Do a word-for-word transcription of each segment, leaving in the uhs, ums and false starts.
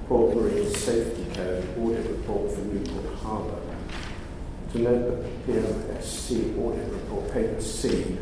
Port Marine Safety Code audit report for Newport Harbour. To note that the P M S C audit report, paper C.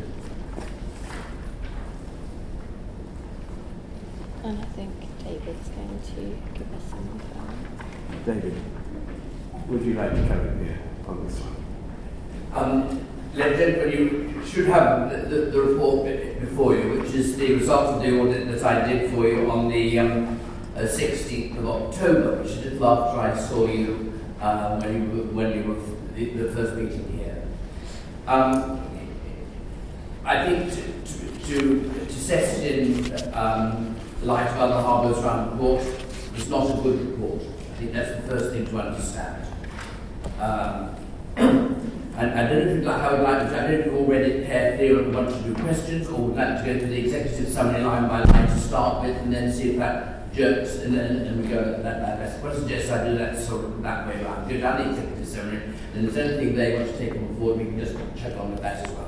And I think David's going to give us some info. David, would you like to come in here on this one? Um, Lieutenant, you should have the, the, the report before you, which is the result of the audit that I did for you on the um, uh, sixteenth of October, which is just after I saw you um, when you were, when you were the, the first meeting here. Um, I think to, to, to, to set it in um, the light of other harbours around the port, it's not a good report. I think that's the first thing to understand. Um, And I don't know if you'd like, how I'd like to, I don't know if you've already prepared here and want to do questions, or would like to go to the executive summary line by line to start with, and then see if that jerks, and then and we go that that. that. I suggest I do that sort of that way around. Go down the executive summary, and if there's anything they want to take on board, we can just check on with that as well.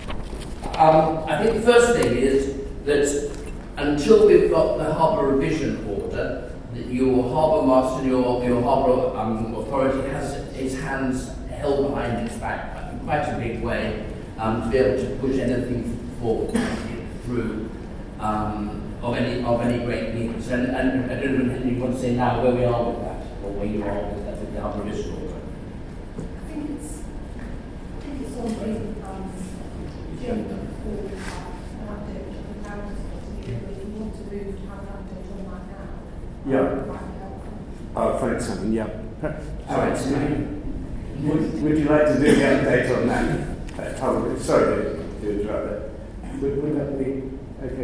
Um, I think the first thing is that until we've got the harbour revision order, that your harbour master and your your harbour um, authority has its hands held behind its back in quite a big way um, to be able to push anything forward through um, of any of any great needs. And, and I don't know if you want to say now where we are with that, or where you are with that with the harbour revision order. I think it's I think it's on the um, agenda for an update to the council. If you want to move to have an update on that now. Yeah. Might be helpful. Oh, thanks, Simon. Yeah. All right. So Would, would you like to do the update on that? Uh, oh, sorry to interrupt that. Would, would that be okay?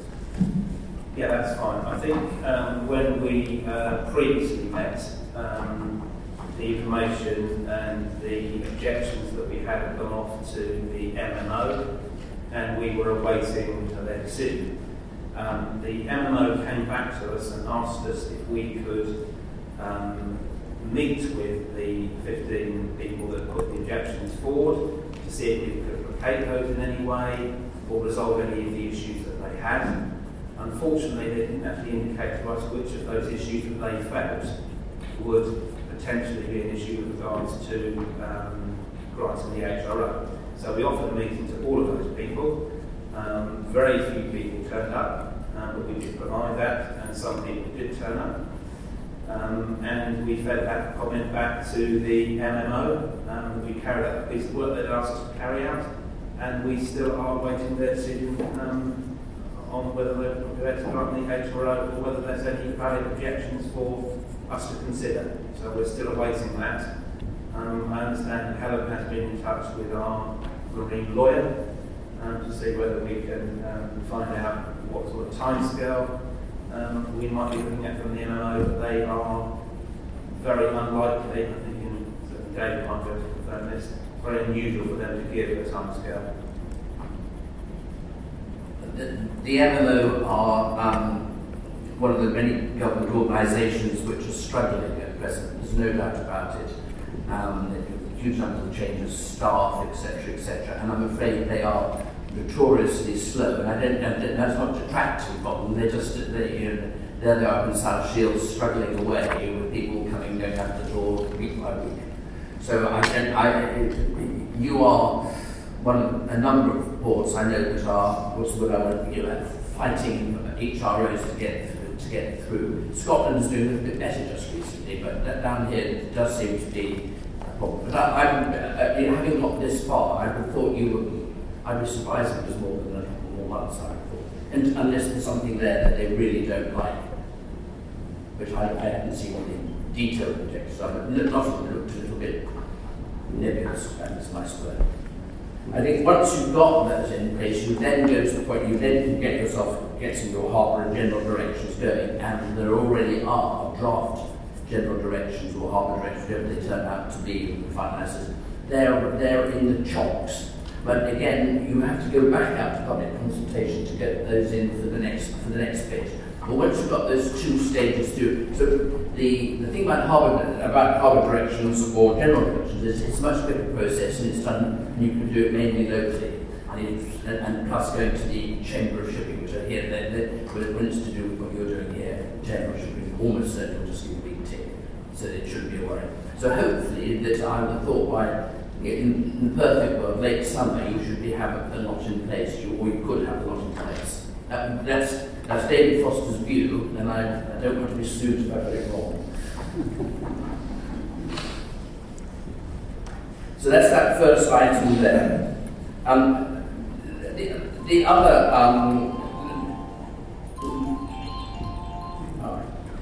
Yeah, that's fine. I think um, when we uh, previously met, um, the information and the objections that we had had gone off to the M M O, and we were awaiting their decision. Um, the M M O came back to us and asked us if we could um, meet with the fifteen people that put the objections forward to see if we could placate those in any way or resolve any of the issues that they had. Unfortunately, they didn't actually indicate to us which of those issues that they felt would potentially be an issue with regards to um, grants in the H R O. So we offered a meeting to all of those people. Um, very few people turned up, um, but we did provide that, and some people did turn up. Um, and we fed that comment back to the M M O. Um, we carried out a piece of work they'd asked us to carry out, and we still are waiting their decision um, on whether they're prepared to grant the H R O or whether there's any valid objections for us to consider. So we're still awaiting that. Um, I understand Helen has been in touch with our marine lawyer um, to see whether we can um, find out what sort of timescale Um, we might be looking at from the M M O, but they are very unlikely. I think in, David might be able to confirm this. Very unusual for them to give a timescale. The, the M M O are um, one of the many government organisations which are struggling at present. There's no doubt about it. Um, a huge number of changes, staff, et cetera, et cetera. And I'm afraid they are notoriously slow, and I don't know, that's not detracting from them. They're just, they, you know, there they are in South Shields struggling away with people coming and going out the door week by week. So I, I, you are one of a number of ports I know that are, what's the word I want to, you know, fighting H R Os to get to get through. Scotland is doing a bit better just recently, but that down here it does seem to be a problem. But I, I'm, uh, you know, having got this far, I would thought you would. I'd be surprised if it was more than a couple more months, I thought. And unless there's something there that they really don't like, which I, I haven't seen on the detailed objections. So lots of them looked a little bit nebulous, that's a nice word. I think once you've got those in place, you then go to the point, you then get yourself, getting your harbour and general directions going, and there already are draft general directions or harbour directions, whatever they turn out to be, finalised. They're, they're in the chocks. But again, you have to go back out to public consultation to get those in for the next for the next bit. But once you've got those two stages through, so the, the thing about harbour about harbour directions or general directions is it's a much quicker process, and it's done, and you can do it mainly locally, and, it's, and, and plus going to the Chamber of Shipping, which are here, they're, they're, when it's to do with what you're doing here, Chamber of Shipping almost certain it'll just give a big tick, so it shouldn't be a worry. So hopefully, that I would have thought by, in, in the perfect world, late summer, you should be have a lot in place, you, or you could have a lot in place. Um, that's, that's David Foster's view, and I, I don't want to be sued if I got it wrong. So that's that first item there. Um, the, the other, um, oh,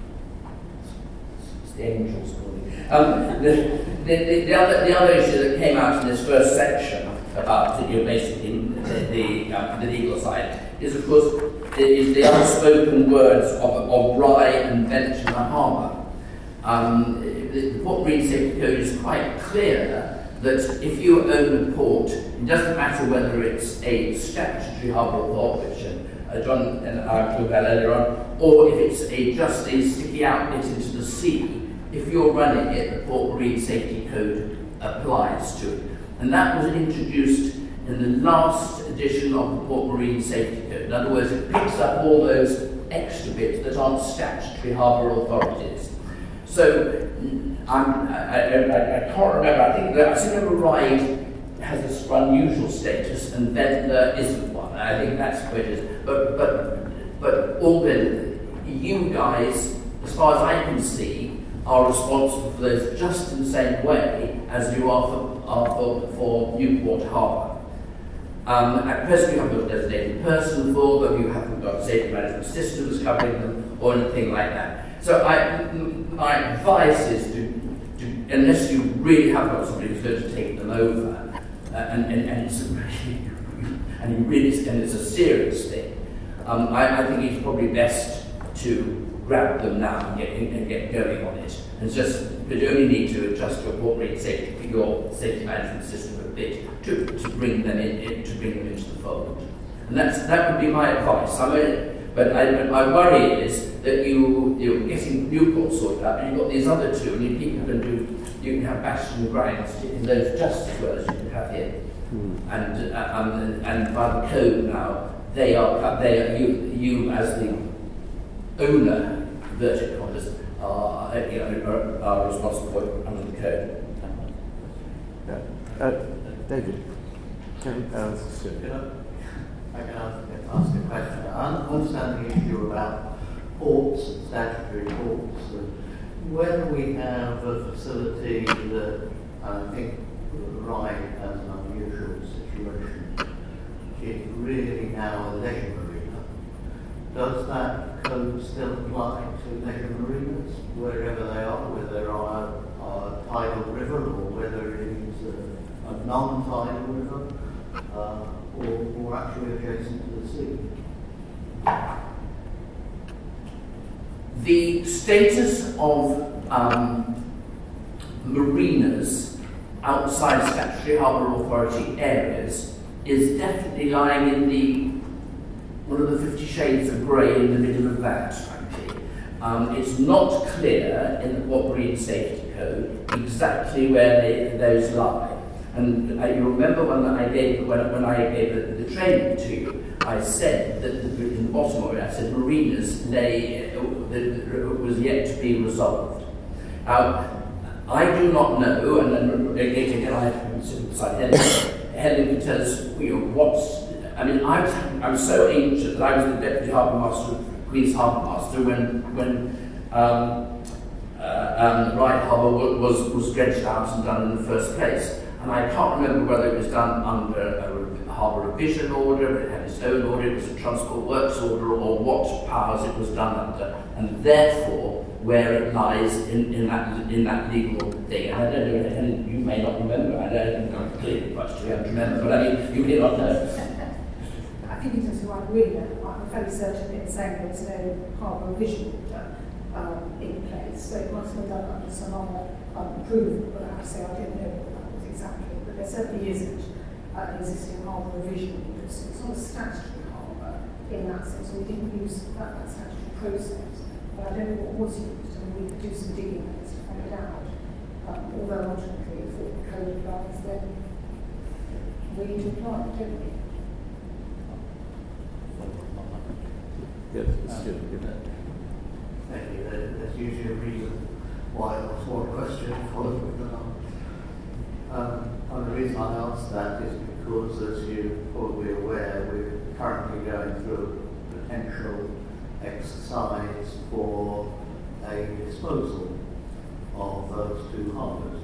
it's the angels calling. Um, the, the, the, the, other, the other issue that came out in this first section about, you know, basically the, the, um, the legal side is, of course, is the unspoken words of, of Rye and Bench and the Harbour. Um, the, the Port Marine Safety Code is quite clear that if you own a port, it doesn't matter whether it's a statutory harbour or port, which uh, John and I talked about earlier on, or if it's a just a sticky out bit into the sea, if you're running it, the Port Marine Safety Code applies to it. And that was introduced in the last edition of the Port Marine Safety Code. In other words, it picks up all those extra bits that aren't statutory harbour authorities. So, I'm, I, I, I, I can't remember, I think that I think that Ride has this unusual status and then there isn't one. I think that's where it is. But, but, but Albin, you guys, as far as I can see, are responsible for those just in the same way as you are for, are for, for Newport Harbour. Um, at present, you haven't got a designated person for them, you haven't got safety management systems covering them, or anything like that. So I, my advice is to, to, unless you really have got somebody who's going to take them over, uh, and, and, and it's a really, and you really, and it's a serious thing, um, I, I think it's probably best to grab them now and get, and get going on it. And just, because you only need to adjust your Port Marine safety, your safety management system a bit to, to bring them in, in, to bring them into the fold. And that's, that would be my advice. I mean, but, I, but my worry is that you, you're getting Newport sorted out, and you've got these other two, and you people can do, you can have Bastion and Grinds in those just as well as you can have here. Mm. And, uh, um, and and by the code now, they are, they are you, you as the owner, inverted commas, are, you know, are, are responsible under the code. Yeah. Uh, David, can you ask? I can ask, ask a question. I understand the issue about ports and statutory ports. When we have a facility that I think Rye has an unusual situation, which is really now a leisure marina, does that code still apply to leisure marinas wherever they are, whether they are a tidal river or whether it is a, a non-tidal river? Uh, or, or actually adjacent to the sea? The status of um, marinas outside statutory harbour authority areas is definitely lying in the one of the fifty shades of grey in the middle of that, frankly. Um, it's not clear in the Port Marine Safety Code exactly where they, those lie. And uh, you remember when I gave when, when I gave the, the training to you, I said that the, in the bottom of it, I said marinas lay uh, was yet to be resolved. Now, I do not know, and then again I have sitting beside Helen. Helen can tell us, you know, what's. I mean, I was I'm so ancient that I was the deputy harbour master, Queen's harbour master, when when. Um, uh, um, Rye Harbour was was dredged out and done in the first place. And I can't remember whether it was done under a harbour revision order, it had its own order, it was a transport works order, or what powers it was done under, and therefore where it lies in, in that in that legal thing. And I don't know, and you may not remember, I don't know, clearly much to remember, but I mean, you may not know. I think it is right, really, I'm fairly certain it's saying there was no harbour revision order um, in place, so it must have been done under some other um, approval, but I have to say I don't know. Exactly, but there certainly isn't uh, an existing harbour revision because it's not a statutory harbour in that sense, so we didn't use that, that statutory process. But I don't know what was used, and we could do some digging on this to find it out. Um, although ultimately, if the code applies, then we need to apply it, don't we? Yes, it's good. Uh, Thank you. There's usually a reason why I ask one question followed with another. Um, and the reason I ask that is because, as you're probably aware, we're currently going through a potential exercise for a disposal of those two harbours.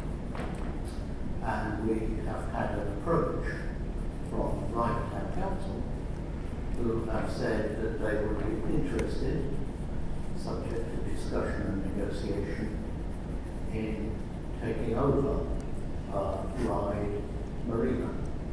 And we have had an approach from Ryde Town Council who have said that they would be interested, subject to discussion and negotiation, in taking over uh, Ryde Marina.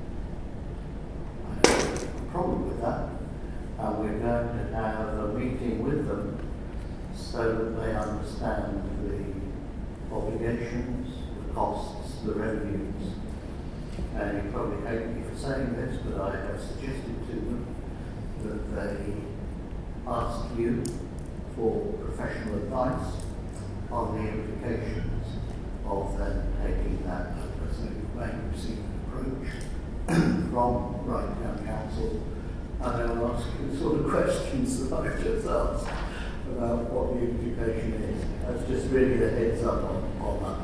I have a problem with that, and we're going to have a meeting with them so that they understand the obligations, the costs, the revenues. And you probably hate me for saying this, but I have suggested to them that they ask you for professional advice on the implications of them taking that over. So you may receive an approach from Ryde Town Council, and they'll ask you the sort of questions that I've just asked about what the implication is. That's just really a heads up on, on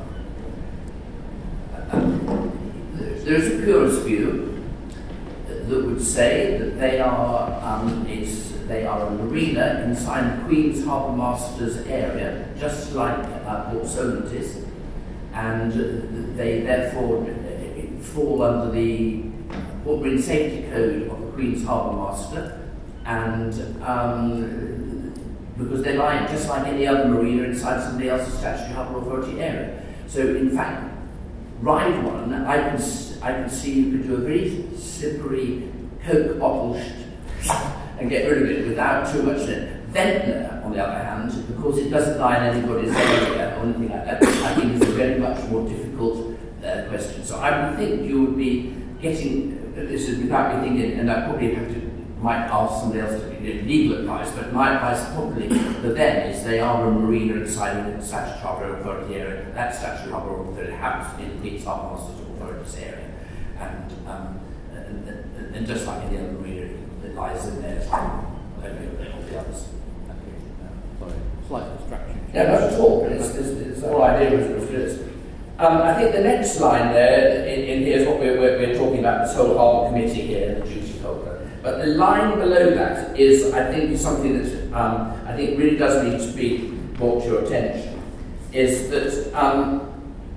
that. Um, there's a purist view that would say that they are um, it's, they are a marina inside Queen's Harbour Masters area, just like uh, Port Solent is, and they therefore fall under the Port Marine Safety Code of the Queen's Harbour Master, and um, because they lie just like any other marina inside somebody else's statutory harbour authority area. So in fact, Ryde one, I can I can see you could do a very slippery Coke bottle and get rid of it without too much in it. Ventnor, on the other hand, because it doesn't lie in anybody's area or anything like that, I think it's a very much more difficult uh, question. So I would think you would be getting, this is without me thinking, and I probably have to, might ask somebody else to give legal advice, but my advice probably for them is they are a marina inside a statutory harbour authority area. That statutory harbour authority happens in the Queen's Harbour Masters authorities area. And, um, and, and, and just like any other marina, it lies in there as well, over the others. Sorry, slight distraction. Yeah, not at all. It's, it's, it's the whole idea was, was good. Um, I think the next line there in, in here is what we're, we're, we're talking about, this whole harbour committee here, the duty holder. But the line below that is, I think, something that um, I think really does need to be brought to your attention, is that um,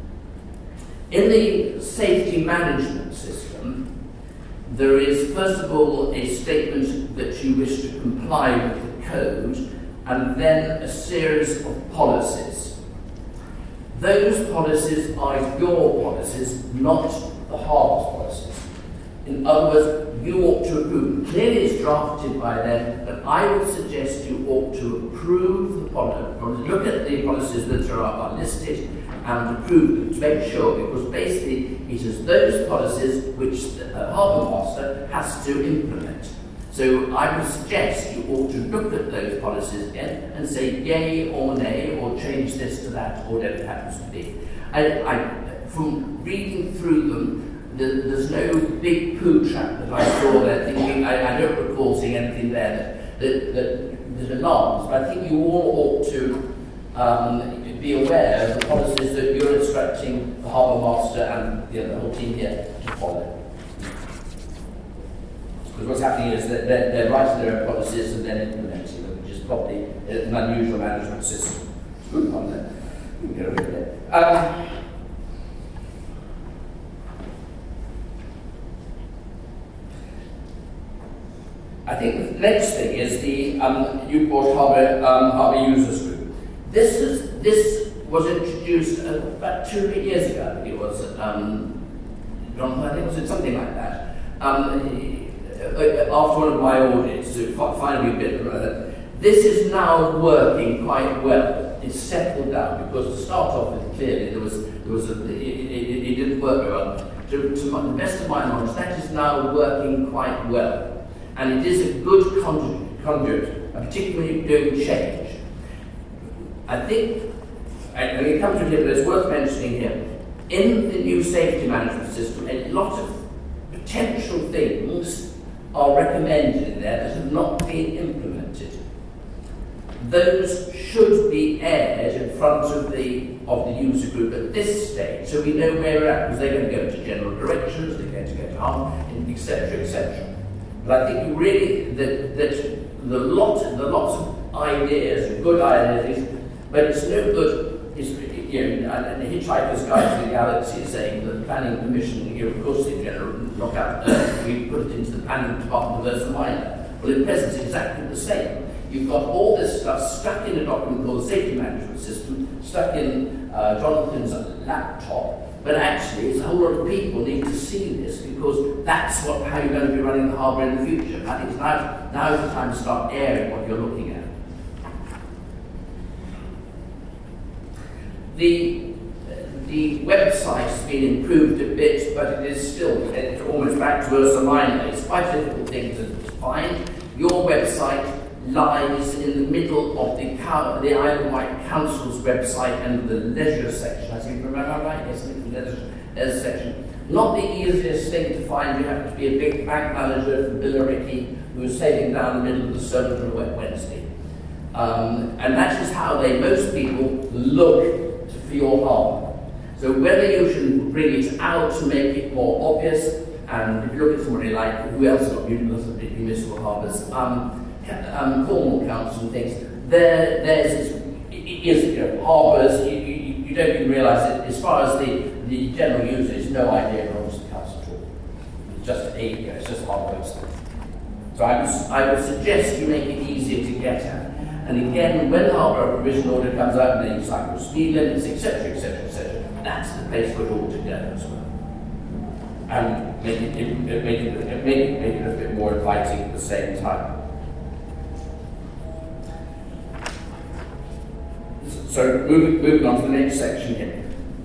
in the safety management system, there is, first of all, a statement that you wish to comply with the code, and then a series of policies. Those policies are your policies, not the harbour's policies. In other words, you ought to approve. Clearly it's drafted by them, but I would suggest you ought to approve the policy, look at the policies that are, are listed and approve them to make sure, because basically it is those policies which the uh, harbour master has to implement. So I would suggest you ought to look at those policies again and say yay or nay, or change this to that, or whatever it happens to be. I, I, from reading through them, the, there's no big poo trap that I saw there thinking, I, I don't recall seeing anything there that, that, that, that alarms, but I think you all ought to um, be aware of the policies that you're instructing the harbour master and you know, the whole team here to follow. Because what's happening is that they're, they're writing their own policies and then implementing them, which is probably an unusual management system. Good one there. You can get rid of it. Um, I think the next thing is the um, Newport Harbour um, Harbour Users Group. This is this was introduced uh, about two years ago. I think it was. Um, John, I think it was something like that. Um, after one of my audits, to finally a bit of uh, this is now working quite well. It's settled down because to start off with, clearly there was there was a, it, it, it didn't work very well. To, to my, the best of my knowledge, that is now working quite well, and it is a good conduit, conduit particularly doing change. I think, and it comes to here, but it's worth mentioning here, in the new safety management system, a lot of potential things are recommended in there that have not been implemented. those should be aired in front of the of the user group at this stage, so we know where we're at, because they're going to go into general directions, they're going to go to harm, et cetera, et cetera. But I think you really that that the lot the lots of ideas, good ideas, but it's no good. It's, you know, and the Hitchhiker's Guide to the Galaxy is saying that the Planning Commission, you know, of course, in general, knock out Earth, we put it into the Planning Department of Ursa Minor. Well, in present, it's exactly the same. You've got all this stuff stuck in a document called the Safety Management System, stuck in uh, Jonathan's laptop, but actually, it's a whole lot of people need to see this, because that's what how you're going to be running the harbour in the future. I think it's now, now is the time to start airing what you're looking at. The, the website has been improved a bit, but it is still it's almost back to Ursa Minor. It's quite a difficult thing to find. Your website lies in the middle of the, the Isle of Wight Council's website and the leisure section. I think, remember right? Yes, the leisure, leisure section. Not the easiest thing to find. You have to be a big bank manager for Billericay who's sailing down the middle of the Surrey on a wet Wednesday. Um, and that is how they, most people, look for your harbour. So whether you should bring it out to make it more obvious, and if you look at somebody like, who else got municipal harbours, um, um, Cornwall Council and things, there, there's is, is you know, harbours, you, you, you don't even realise it, as far as the, the general user has no idea of the council at all. It's just a, you know, it's just harbour website. So I would, I would suggest you make it easier to get at. And again, when the harbour provision order comes out and they cycle speed limits, et cetera, et cetera, et cetera, that's the place for it all to go as well. And make it, it, it, make, it, it, make, it, make it a bit more inviting at the same time. So moving, moving on to the next section here.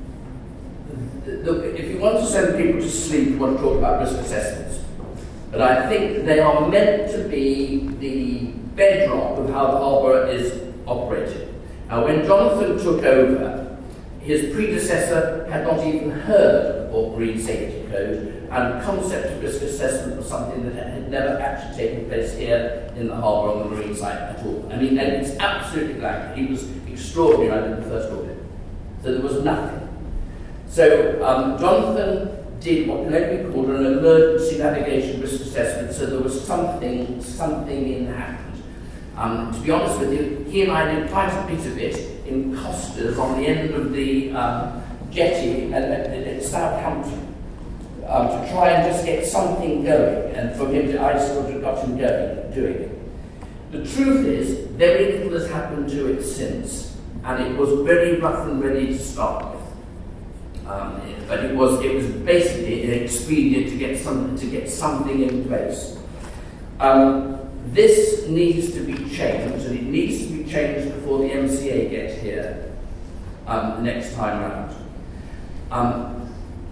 Look, if you want to send people to sleep, you want to talk about risk assessments. But I think they are meant to be the bedrock of how the harbour is operated. Now, when Jonathan took over, his predecessor had not even heard of Marine Safety Code, and the concept of risk assessment was something that had never actually taken place here in the harbour on the marine site at all. I mean, and it's absolutely blank. He was extraordinary. I did the first audit. So there was nothing. So um, Jonathan did what can only be called an emergency navigation risk assessment, so there was something, something in hand. Um, to be honest with you, he and I did quite a bit of it in Costas on the end of the um, jetty at, at, at Southampton um, to try and just get something going, and for him to, I sort of got him going, doing it. The truth is, very little has happened to it since, and it was very rough and ready to start with. Um, but it was it was basically an expedient to get some to get something in place. Um, this needs to be changed, and it needs to be changed before the M C A get here um, next time round. Um,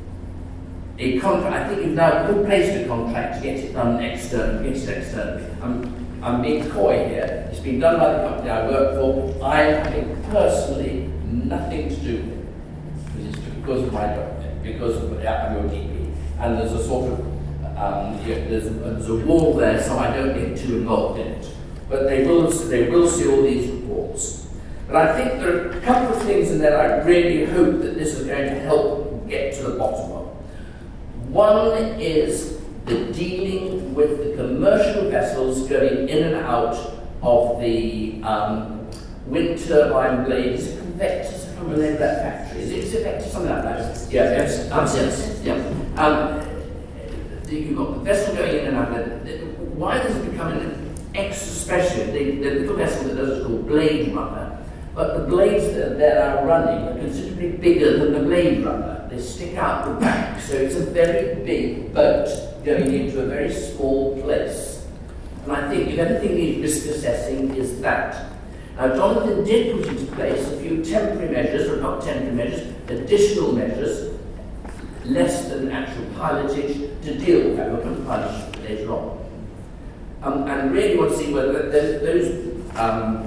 a contract. I think you've now placed a contract to get it done externally. Get it externally. I'm, I'm being coy here. It's been done by the company I work for. I am having personally nothing to do with it. Because of my job, because of I'm your D P, and there's a sort of um, you know, there's, a, there's a wall there, so I don't get too involved in it. But they will they will see all these reports. But I think there are a couple of things in there I really hope that this is going to help get to the bottom of. One is the dealing with the commercial vessels going in and out of the um, wind turbine blades, convectors. I can't remember that factory. Is it, is it Vector, something like that? Yeah, yes. Um, yes. Yeah. Um, you've got the vessel going in and out. Why does it become an extra special? The, the little vessel that does is called Blade Runner, but the blades that they are running are considerably bigger than the Blade Runner. They stick out the back, so it's a very big boat going into a very small place. And I think if anything needs risk assessing is that. Now, Jonathan did put into place a few temporary measures, or not temporary measures, additional measures, less than actual pilotage, to deal with that. We'll come to pilotage later on. Um, and really want to see whether those um,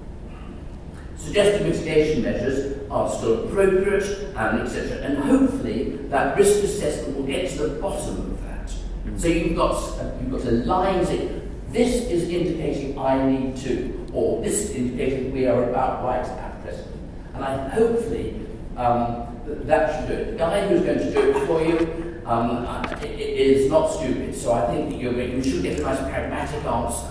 suggested mitigation measures are still appropriate, um, et cetera. And hopefully that risk assessment will get to the bottom of that. So you've got, uh, you've got a lines in. This is indicating I need to, or this is indicating we are about right at present. And I hopefully um, th- that should do it. The guy who's going to do it for you um, uh, is not stupid, so I think that you're going, you should get a nice pragmatic answer.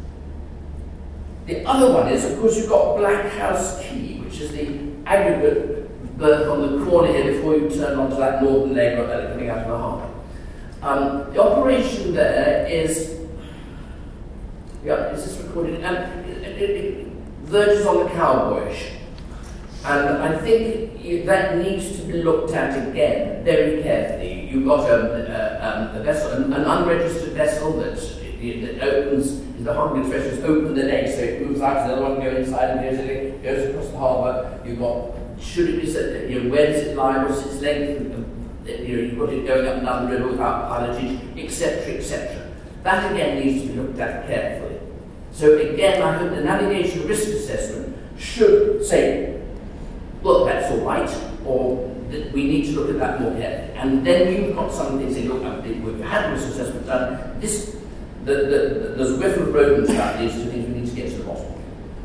The other one is, of course, you've got Black House Quay, which is the aggregate berth on the corner here before you turn onto that northern leg uh, coming out of the harbour. Um, the operation there is, yeah, is this recorded? And it, it, it verges on the cowboyish. And I think you, that needs to be looked at again very carefully. You've got a, a, um, a vessel, an, an unregistered vessel that, that opens, the horrible expression is open the leg, so it moves out to the other one, go inside and goes, in, goes across the harbour. You've got, should it be said, you know, where does it lie, what's its length, you know, you've got it going up and down the river without pilotage, et cetera, et cetera. That again needs to be looked at carefully. So again, I hope the navigation risk assessment should say, well, that's all right, or that we need to look at that more carefully. And then you've got something saying, look, we've had risk assessment done. This, the, the, the, there's a whiff of rodents about these two things we need to get to the bottom.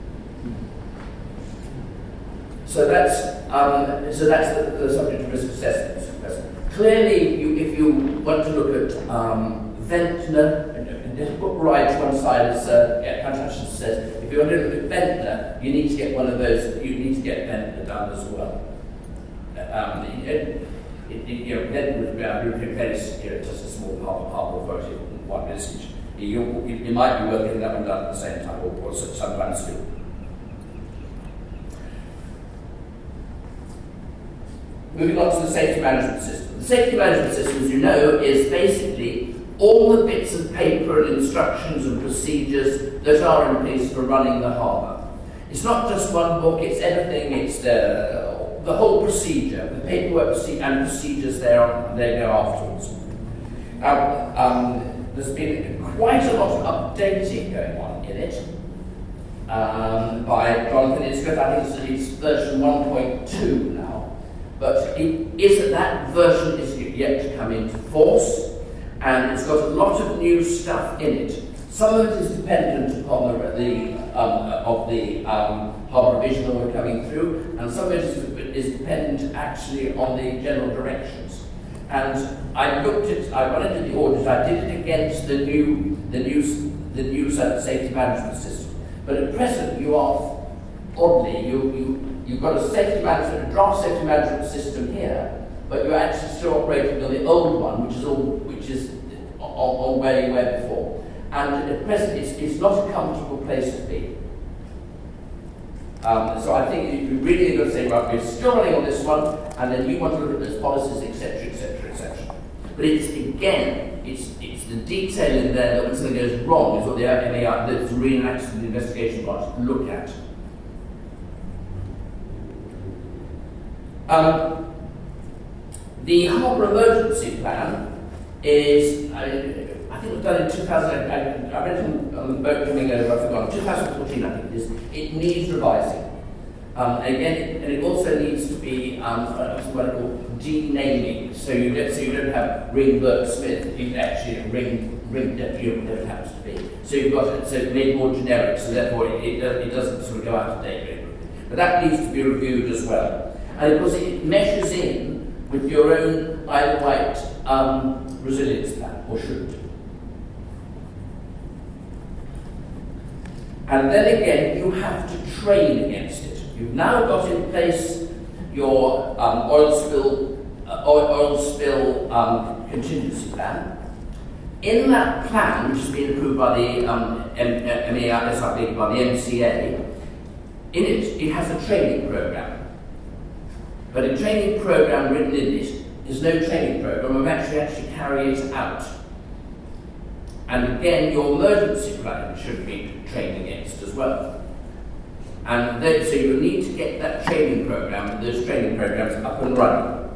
So that's um, so that's the, the subject of risk assessment. Clearly, you, if you want to look at um, Ventnor, and just put right to one side, as uh, yeah, Country Hutchinson says, if you want to look at Ventnor, you need to get one of those. You need to get Ventnor done as well. Um, it, it, it, you know, Ventnor would be a European place, you know, just a small harbour, harbour authority of one message. You, you, you might be worth getting that one done at the same time, or, or sometimes two. Moving on to the safety management system. The safety management system, as you know, is basically all the bits of paper and instructions and procedures that are in place for running the harbour. It's not just one book, it's everything, it's the, the whole procedure, the paperwork proce- and procedures there, they go afterwards. Um, um, there's been quite a lot of updating going on in it um, by Jonathan Iscott. I think it's, it's version one point two now. But it is that that version is yet to come into force, and it's got a lot of new stuff in it. Some of it is dependent upon the, the um, of the um, harbour revision that we're coming through, and some of it is, is dependent actually on the general directions. And I looked at, I went into the audit, I did it against the new, the new, the new safety management system. But at present, you are oddly, you you. You've got a safety management, a draft safety management system here, but you're actually still operating on the old one, which is all, which is on, on where you were before. And at present, it's, it's not a comfortable place to be. Um, so I think you really got to say, right, we're still running on this one, and then you want to look at those policies, et cetera, et cetera, et cetera. But it's again, it's it's the detail in there that when something goes wrong is what the M A R, the Marine Accident Investigation Branch, look at. Um, the harbour emergency plan is, I, I think it was done in two thousand, I, I read it on, on the boat coming over, I forgot, twenty fourteen I think it is. It needs revising. Um, again, it, and it also needs to be um, what I call denaming. So you don't, so you don't have Ring Burke Smith, you actually Ring Ring Deputy, whatever it happens to be. So you've got it, so it's made more generic, so therefore it, it, it doesn't sort of go out of date very quickly. But that needs to be reviewed as well. And of course it meshes in with your own Isle of Wight um, resilience plan, or should. And then again, you have to train against it. You've now got in place your um, oil spill, uh, oil, oil spill um, contingency plan. In that plan, which has been approved by the um, M- M- M- by the M C A, in it, it has a training program. But a training program written in it is no training program of actually actually carry it out. And again, your emergency plan should be trained against as well. And then, so you need to get that training program, those training programs up and running.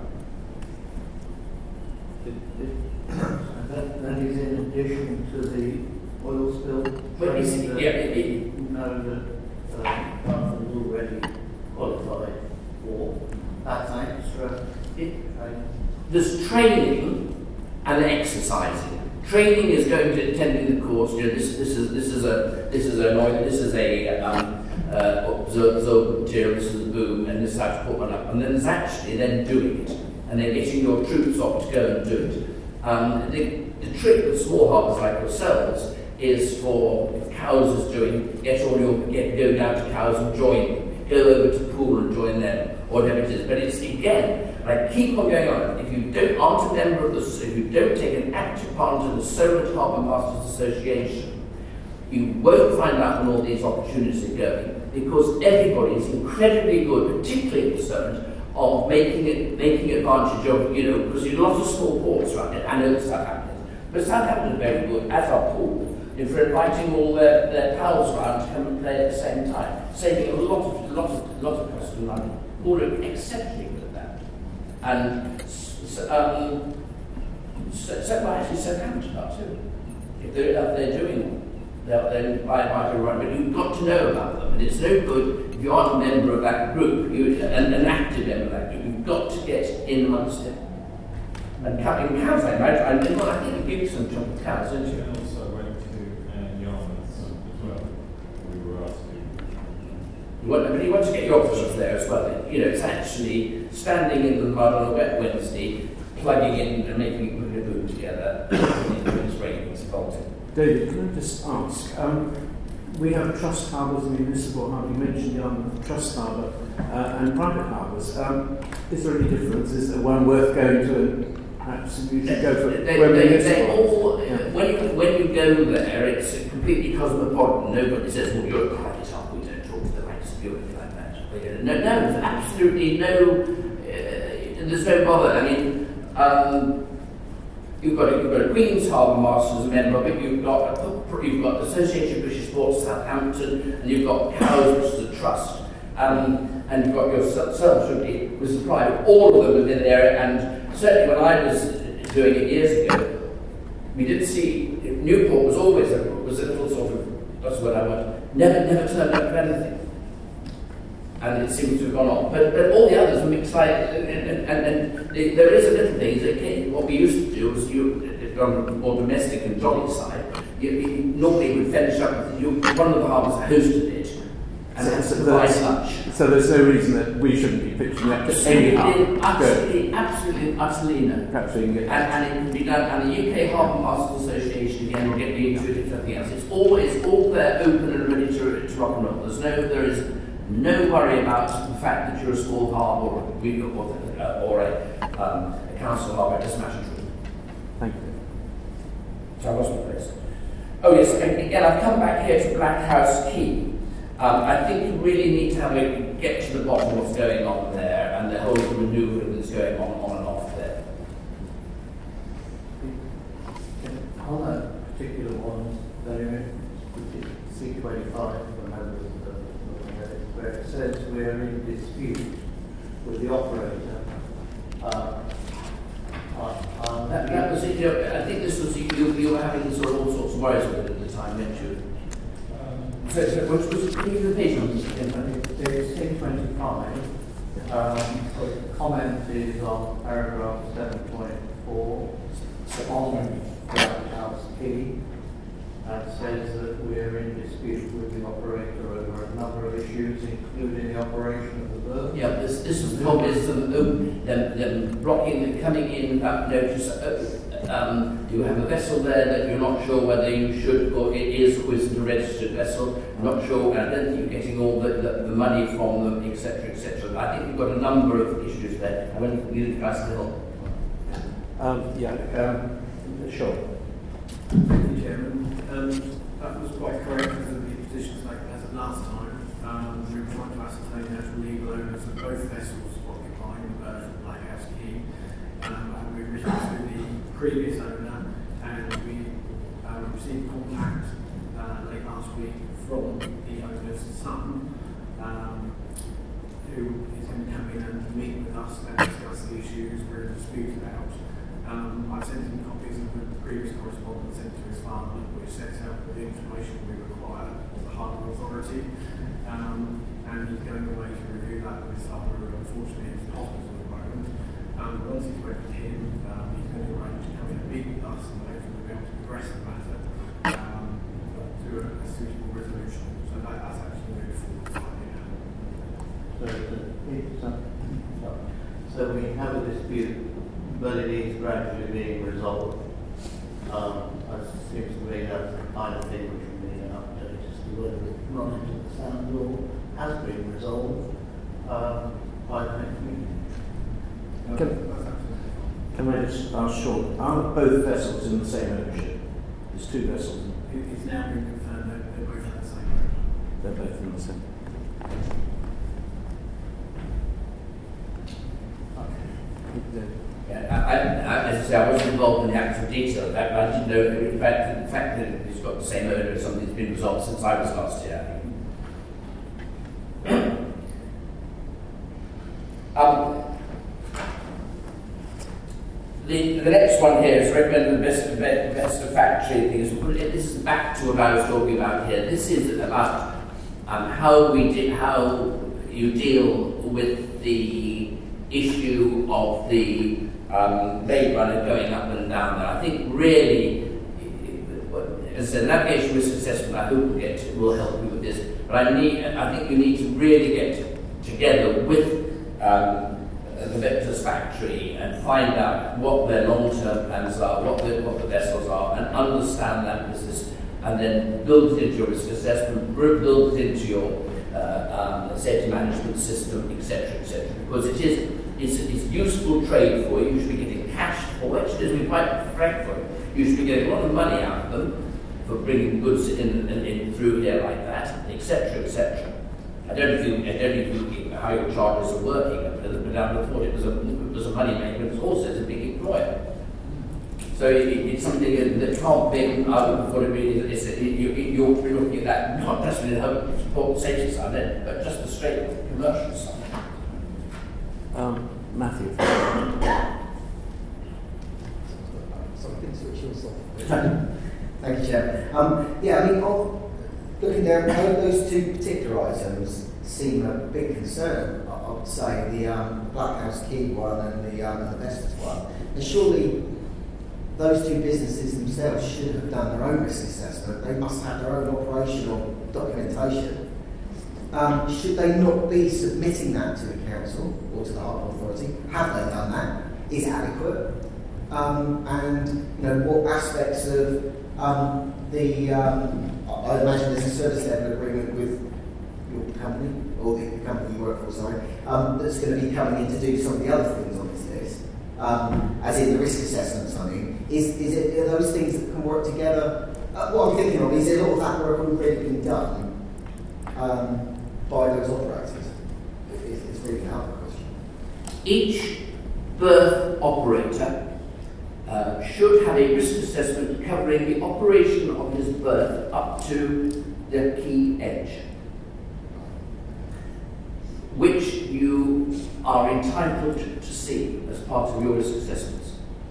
That, that is in addition to the oil spill Well, it's, training that yeah, it, it, you know that uh, Arthur is already qualified for. That's extra. it, there's training and exercising. Training is going to attending the course. You know, this this is this is a this is a this is a um, uh, observed material. This is a boom, and this is how to put one up. And then there's actually then doing it, and then getting your troops off to go and do it. Um, the, the trick with small harbours like yourselves is for if Cowes is doing, get all your get go down to Cowes and join them, go over to Poole and join them, or whatever it is. But it's again, like keep on going on. If you don't aren't a member of the, if you don't take an active part in the Solent Harbour Masters Association, you won't find out when all these opportunities are going, because everybody is incredibly good, particularly at the Solent, of making it making advantage of, you know, because you have lots of small ports around it. I know Southampton. But Southampton are very good, as are Poole, in for inviting all their, their pals round to come and play at the same time, saving a lot of lot of lot of cost and money. Poole are exceptionally good at that. And um, so, so well, actually Southampton are too. If they're, if they're doing, they'll then buy by run. But you've got to know about them. And it's no good if you aren't a member of that group, you an, an active member of that group. You've got to get in amongst it. And cutting cows, I imagine, I think, well, I think it gives some chocolate cows, don't you? And also went to uh, Yarmouth as well. We were asked to. You want, but you want to get your officers there as well. You know, it's actually standing in the mud on a wet Wednesday, plugging in and making putting a boom together when it's raining, it's bolting. David, can I just ask? Um, we have trust harbours and municipal harbour. You mentioned Yarmouth Trust Harbour uh, and private harbours. Um, is there any difference? Is there one worth going to? Perhaps you should go for they, when they, they, they all, yeah. when, you, when you go there, it's completely cosmopolitan. Nobody says, well, you're a private harbour, we don't talk to the rights of you, anything like that. No, no, there's absolutely no, uh, there's no bother. I mean, um, you've got a, you've got a Queen's Harbour Masters member of it, you've got a, you've got the Association of British Sports Southampton, and you've got Cowes, which is a trust. Um, and you've got your Selfridge, which is private. All of them within the area, and certainly when I was doing it years ago, we did see Newport was always a, was a little sort of, that's what I want, never never turned up for anything. And it seems to have gone on. But, but all the others were mixed like, and, and, and, and the, there is a little thing, that okay, what we used to do was you, on the more domestic and jolly side, you, you normally would finish up with you, one of the harbours hosted it, and that's so, provide so, lunch. so there's no reason that we shouldn't be pitching that to any harbour. Absolutely, absolutely, utterly no. Perhaps we can get And, and it can be done, and the U K Harbour Masters Association again will get me into it if nothing else. It's all, it's all there, open and ready to, to rock and roll. There's no, there is no worry about the fact that you're a small harbour or, or, uh, or a, um, a council harbour. It doesn't matter to you. Thank you. So I lost my place. Oh yes, and again I've come back here to Black House Quay. Um, I think you really need to have a get to the bottom of what's going on there and the whole manoeuvre that's going on on and off there. On that particular one, there is C twenty-five for members of the where it says we are in dispute with the operator. Uh, uh, um, That, that was it. You know, I think this was you, you, you were having sort of all sorts of worries with it at the time, weren't you? So, so which was can you give the page numbers again? It's C twenty-five. Um, the comment is on paragraph seven point four on Black House Quay, and says that we are in dispute with the operator over a number of issues, including the operation of the berth. Yeah, this this was the problem is them, them, them blocking and coming in without notice. Uh, um, you have a vessel there that you're not sure whether you should or it is or isn't a registered vessel. I'm not sure, and I don't think you're getting all the, the, the money from them, et cetera, et cetera. I think you've got a number of issues there. I want you guys to help. Um, yeah, um, sure. Thank you, Chairman. Um, that was quite correct as of the positions like as of last time. Um, we were trying to ascertain the actual legal owners of both vessels occupying the berth at Black House Quay. Um, and we written to the previous owner, and we um, received contact uh, late last week from the owner's son, um, who is going to come in and meet with us and discuss the issues we're in dispute about. Um, I sent him copies of the previous correspondence sent to his father, which sets out the information we require of the Harbour Authority, um, and he's going away to review that with his father, who unfortunately is in hospital at the moment. Um, Um, once he's spoken to him, um, he's going to arrange to come in and meet with us, and hopefully we'll be able to progress the matter um, to a, a suitable resolution. So that, that's actually moved forward slightly now. So, it's, uh, so we have a dispute, but it is gradually being resolved. Um, it seems to me that's the kind of thing which we need an update as to whether the knowledge of the sound law has been resolved um, by the next meeting. Can, can I just ask Sean, are both vessels in the same ownership? There's two vessels. It, it's now been confirmed that they're both at the same owner. They're both in the same. Okay. Yeah, I, I, as I say, I wasn't involved in the actual detail of that, but I didn't know, in fact, the fact that it's got the same owner as something that's been resolved since I was last here. um, the, the next one here is recommend the best, best of factory things. This is back to what I was talking about here. This is about um, how we de- how you deal with the issue of the um, Blade Runner going up and down there. I think really, as I said, navigation risk assessment, I hope will get to, will help you with this. But I need, I think you need to really get together with um, the Vectors factory and find out what their long-term plans are, what the, what the vessels are, and understand that business, and then build it into your risk assessment, build it into your uh, um, safety management system, et cetera, et cetera. Because it is it's, it's useful trade for you. You should be getting cash for it. To be quite frank for you, you should be getting a lot of money out of them for bringing goods in, in, in through here like that, et cetera, et cetera. I don't know if you, I don't know if you, how your charges are working, but I would have thought it was a, it was a money maker, but also as a big employer. So it, it's something that can't be. I would have thought it really is. You, you, you're looking at that not just in the support safety side, but just the straight commercial side. Um, Matthew. Something switch yours off. Thank you, Chair. Um, yeah, I mean, oh, looking down, those two particular items seem a big concern. I would say the um, Blackhouse Key one and the um, the Vestas one. And surely those two businesses themselves should have done their own risk assessment. They must have their own operational documentation. Um, should they not be submitting that to the council or to the Harbour Authority? Have they done that? Is it adequate? Um, and you know, what aspects of um, the um, I imagine there's a service level agreement with your company or the company you work for, sorry, um, that's going to be coming in to do some of the other things on this list, um, as in the risk assessments. I mean, is is it are those things that can work together? Uh, what I'm thinking of is a lot of that work already been done. Um, by those operators? It's really out of the question. Each berth operator uh, should have a risk assessment covering the operation of his berth up to the key edge, which you are entitled to see as part of your risk assessments.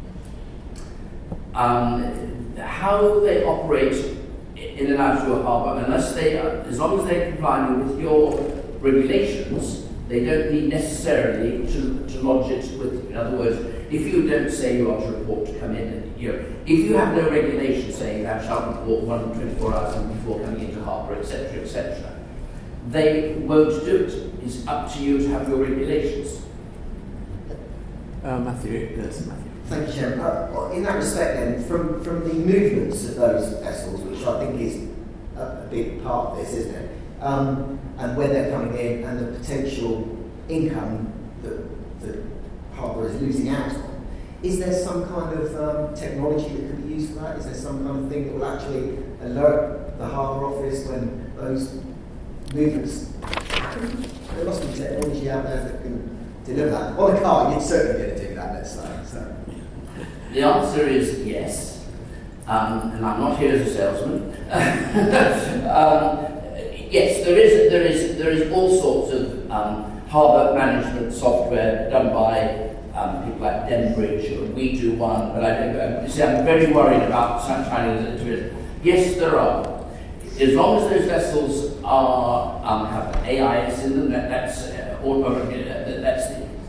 Um, how they operate in and out of your harbour, unless they are, as long as they're complying with your regulations, they don't need necessarily to, to lodge it with. In other words, if you don't say you are to report to come in, you know, if you have no regulation saying thou shalt report one hundred twenty-four hours before coming into harbour, et cetera, et cetera, they won't do it. It's up to you to have your regulations. Uh, Matthew, yes, Matthew. Thank you, Chairman. Uh, in that respect, then, from, from the movements of those vessels, which I think is a, a big part of this, isn't it? Um, and when they're coming in and the potential income that the harbour is losing out on, is there some kind of um, technology that could be used for that? Is there some kind of thing that will actually alert the harbour office when those movements happen? There must be technology out there that can deliver that. On a car, you'd certainly be able to do that, let's say. So. The answer is yes, um, and I'm not here as a salesman. um, yes, there is there is there is all sorts of um, harbour management software done by um, people like Denbridge. We do one, but I don't. See, I'm very worried about trying to do it. Yes, there are. As long as those vessels are um, have A I S in them, that, that's uh, or, or, uh, that's the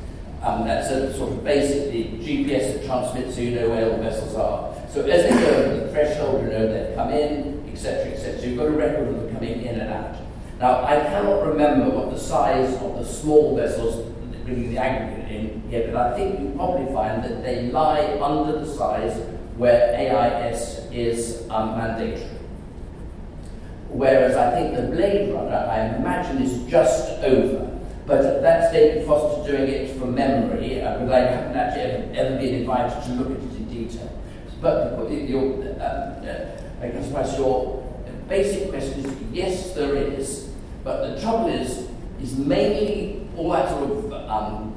Um, that's a sort of basically G P S that transmits so you know where all the vessels are. So as they go over the threshold, you know they've come in, et cetera, et cetera. So you've got a record of them coming in and out. Now, I cannot remember what the size of the small vessels bringing the aggregate in here, but I think you probably find that they lie under the size where A I S is um, mandatory. Whereas I think the Blade Runner, I imagine, is just over. But that's David Foster doing it from memory, uh, but I haven't actually ever, ever been invited to look at it in detail. But your, uh, uh, I guess your basic question is, yes, there is. But the trouble is, is mainly all that sort of um,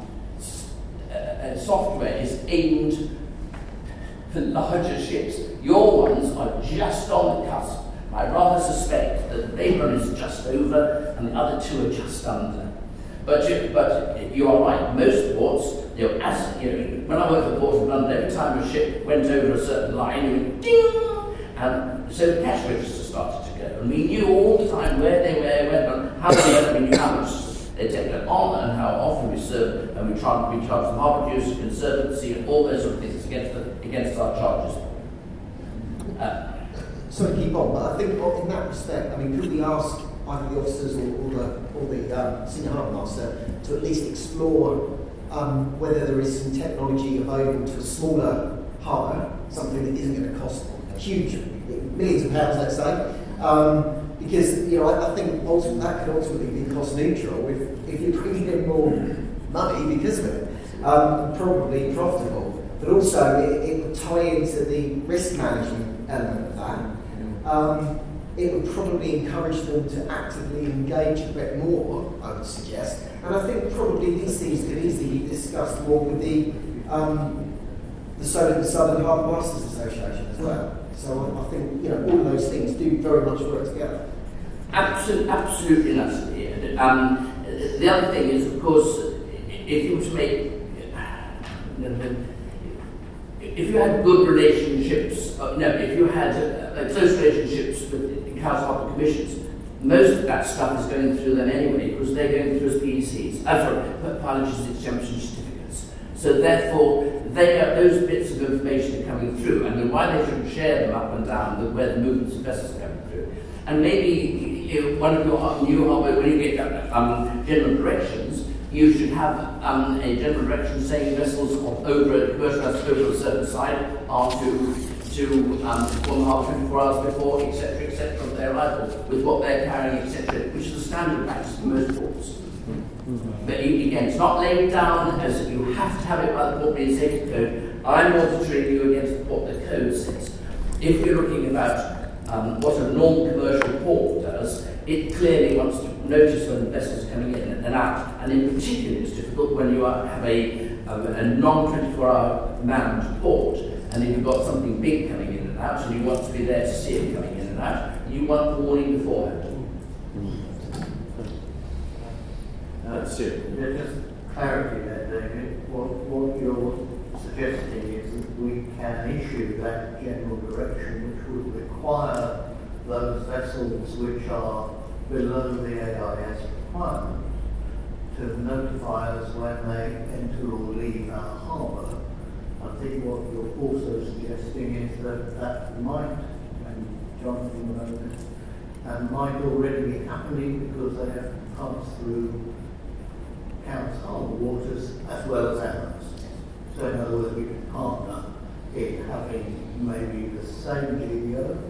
uh, software is aimed for larger ships. Your ones are just on the cusp. I rather suspect that the Blade Runner is just over and the other two are just under. But you, but you are right. Most ports, you know, as you know, when I worked at the Port of London, every time a ship went over a certain line, it went ding, and so the cash register started to go. And we knew all the time where they were, when, how they we knew how much they take that on, and how often we serve, and we try we charge the harbour use, conservancy, and all those sort of things against the, against our charges. Uh, Sorry to keep on, but I think in that respect, I mean, could we ask either the officers or, or the, or the um, senior harbour master to at least explore um, whether there is some technology available to a smaller harbour, something that isn't going to cost huge, millions of pounds, let's say, um, because you know I, I think ultimately, that could ultimately be cost neutral if, if you're bringing in more money because of it, um, probably profitable, but also it, it would tie into the risk management element of that. Um, it would probably encourage them to actively engage a bit more, I would suggest. And I think probably these things could easily be discussed more with the um, the Southern, Southern Harbour Masters Association as well. So I, I think you know all of those things do very much work together. Absolutely, absolutely not. Um, the other thing is, of course, if you were to make, if you had good relationships, uh, no, if you had uh, close relationships with the Council Harbour Commissions, most of that stuff is going through them anyway, because they're going through as P E Cs, uh, sorry, Parliamentary Exemption Certificates. So therefore, they are, those bits of information are coming through, and then why they shouldn't share them up and down with where the movements of vessels are coming through. And maybe you know, one of your new harbour, when you get um, general directions, you should have um, a general direction saying vessels of over commercial vessels over a certain side are to to um, perform the harbour twenty-four hours before, et cetera, et cetera, of their arrival, with what they're carrying, et cetera, which is the standard practice for most ports. Mm-hmm. But again, it's not laid down as you have to have it by the Port Marine Safety Code. I'm monitoring you against what the code says. If you're looking about um, what a normal commercial port does, it clearly wants to notice when the vessel's coming in and out. And in particular, it's difficult when you are, have a, um, a non twenty-four hour manned port, and if you've got something big coming in and out, and you want to be there to see it coming in and out, you want the warning beforehand. That's it. Just clarity there, David. What, what you're suggesting is that we can issue that general direction which would require those vessels which are below the A I S requirement to notify us when they enter or leave our harbour. I think what you're also suggesting is that that might, and Jonathan knows, and might already be happening because they have passed through Counts Harbour waters as well as ours. So in other words, we can partner in having maybe the same G B O.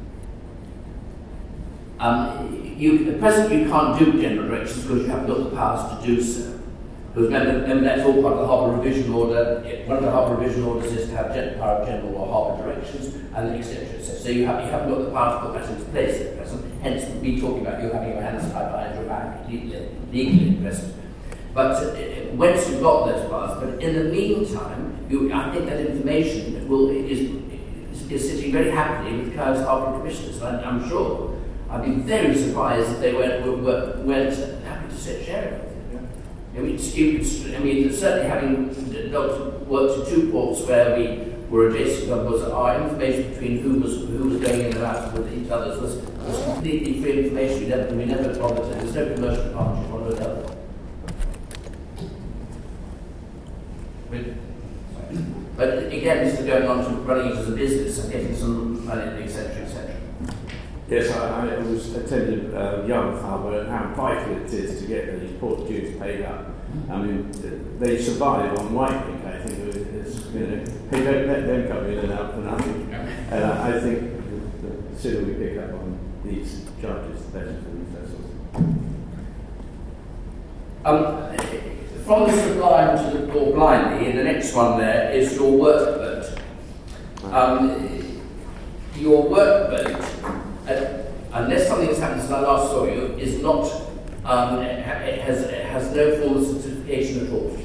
Um, you, at present, you can't do general directions because you haven't got the powers to do so. Because remember, remember that's all part of the Harbour Revision Order. One of the Harbour Revision Orders is to have gen- power of general or harbour directions, and et cetera, et cetera. So you, have, you haven't got the power to put that into place at present. Hence, we talking about you having your hands tied behind your back legally, legally at present. But uh, once you've got those powers, but in the meantime, you, I think that information will is, is, is sitting very happily with Cowes Harbour Commissioners. I, I'm sure. I'd be very surprised if they weren't, were, weren't happy to set share with it. I mean, it's, it's, I mean, certainly having worked in two ports where we were adjacent, was our information between who was who was going in and out with each other was, was completely free information. We never, we never bothered. There's no commercial partnership one or the other. But again, this is going on to running it as a business and getting some money, et cetera, et cetera. Yes, I, I was attending uh, Yarmouth Harbour and how vital it is to get these port dues paid up. I mean, they survive on whitening, I think. It's, you know, they don't let them come in and out for nothing. And I, I think the, the sooner we pick up on these charges, the better for these vessels. Um, from the sublime to the more blindly, the next one there is your workboat. Um, your workboat, uh, unless something has happened since I last saw you, is not, um, it has, it has no form of certification at all.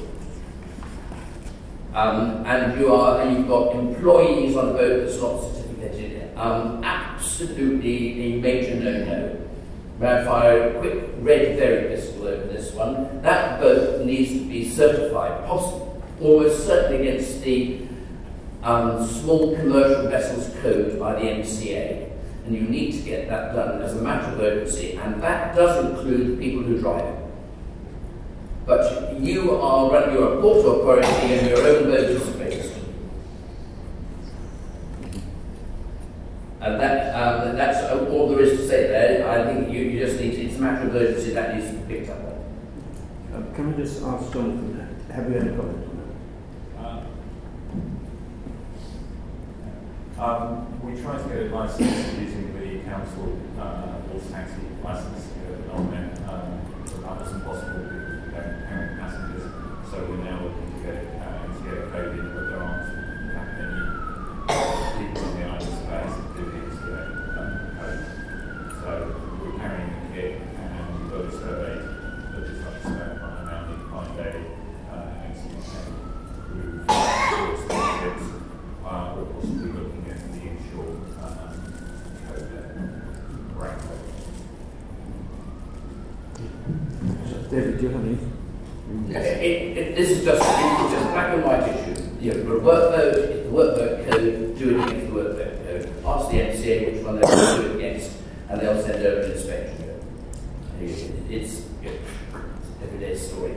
Um, and you are, and you've got employees on a boat that's not certificated. Um, absolutely a major no-no. May I fire a quick red ferry pistol over this one? That boat needs to be certified, possibly, almost certainly against the um, Small Commercial Vessels Code by the M C A. And you need to get that done as a matter of urgency, and that does include people who drive it. But you are running your port authority and your own boat is based. And that, um, that's all there is to say there. I think you, you just need to, it's a matter of urgency that needs to be picked up on. Um, can I just ask Jonathan, have you any comment on that? Uh, um, we tried to get a license using the council uh, horse taxi license uh, on there, um, but that wasn't possible because we don't carry passengers. So we're now looking to get uh, to get a code in, but there aren't that many people on the island space that do the um, code. So we're carrying the kit and we've got a survey that is like survey by now need to find a uh, N C ten who sorts the kits. Uh, we're possibly looking at the inshore um, code there. Right. David, do you have any? It, it, this is just, it's just a black and white issue. You have a workboat, if the workboat code, do it against the workboat code. Ask the M C A which one they want to do it against, and they'll send over an inspection. It's an everyday story.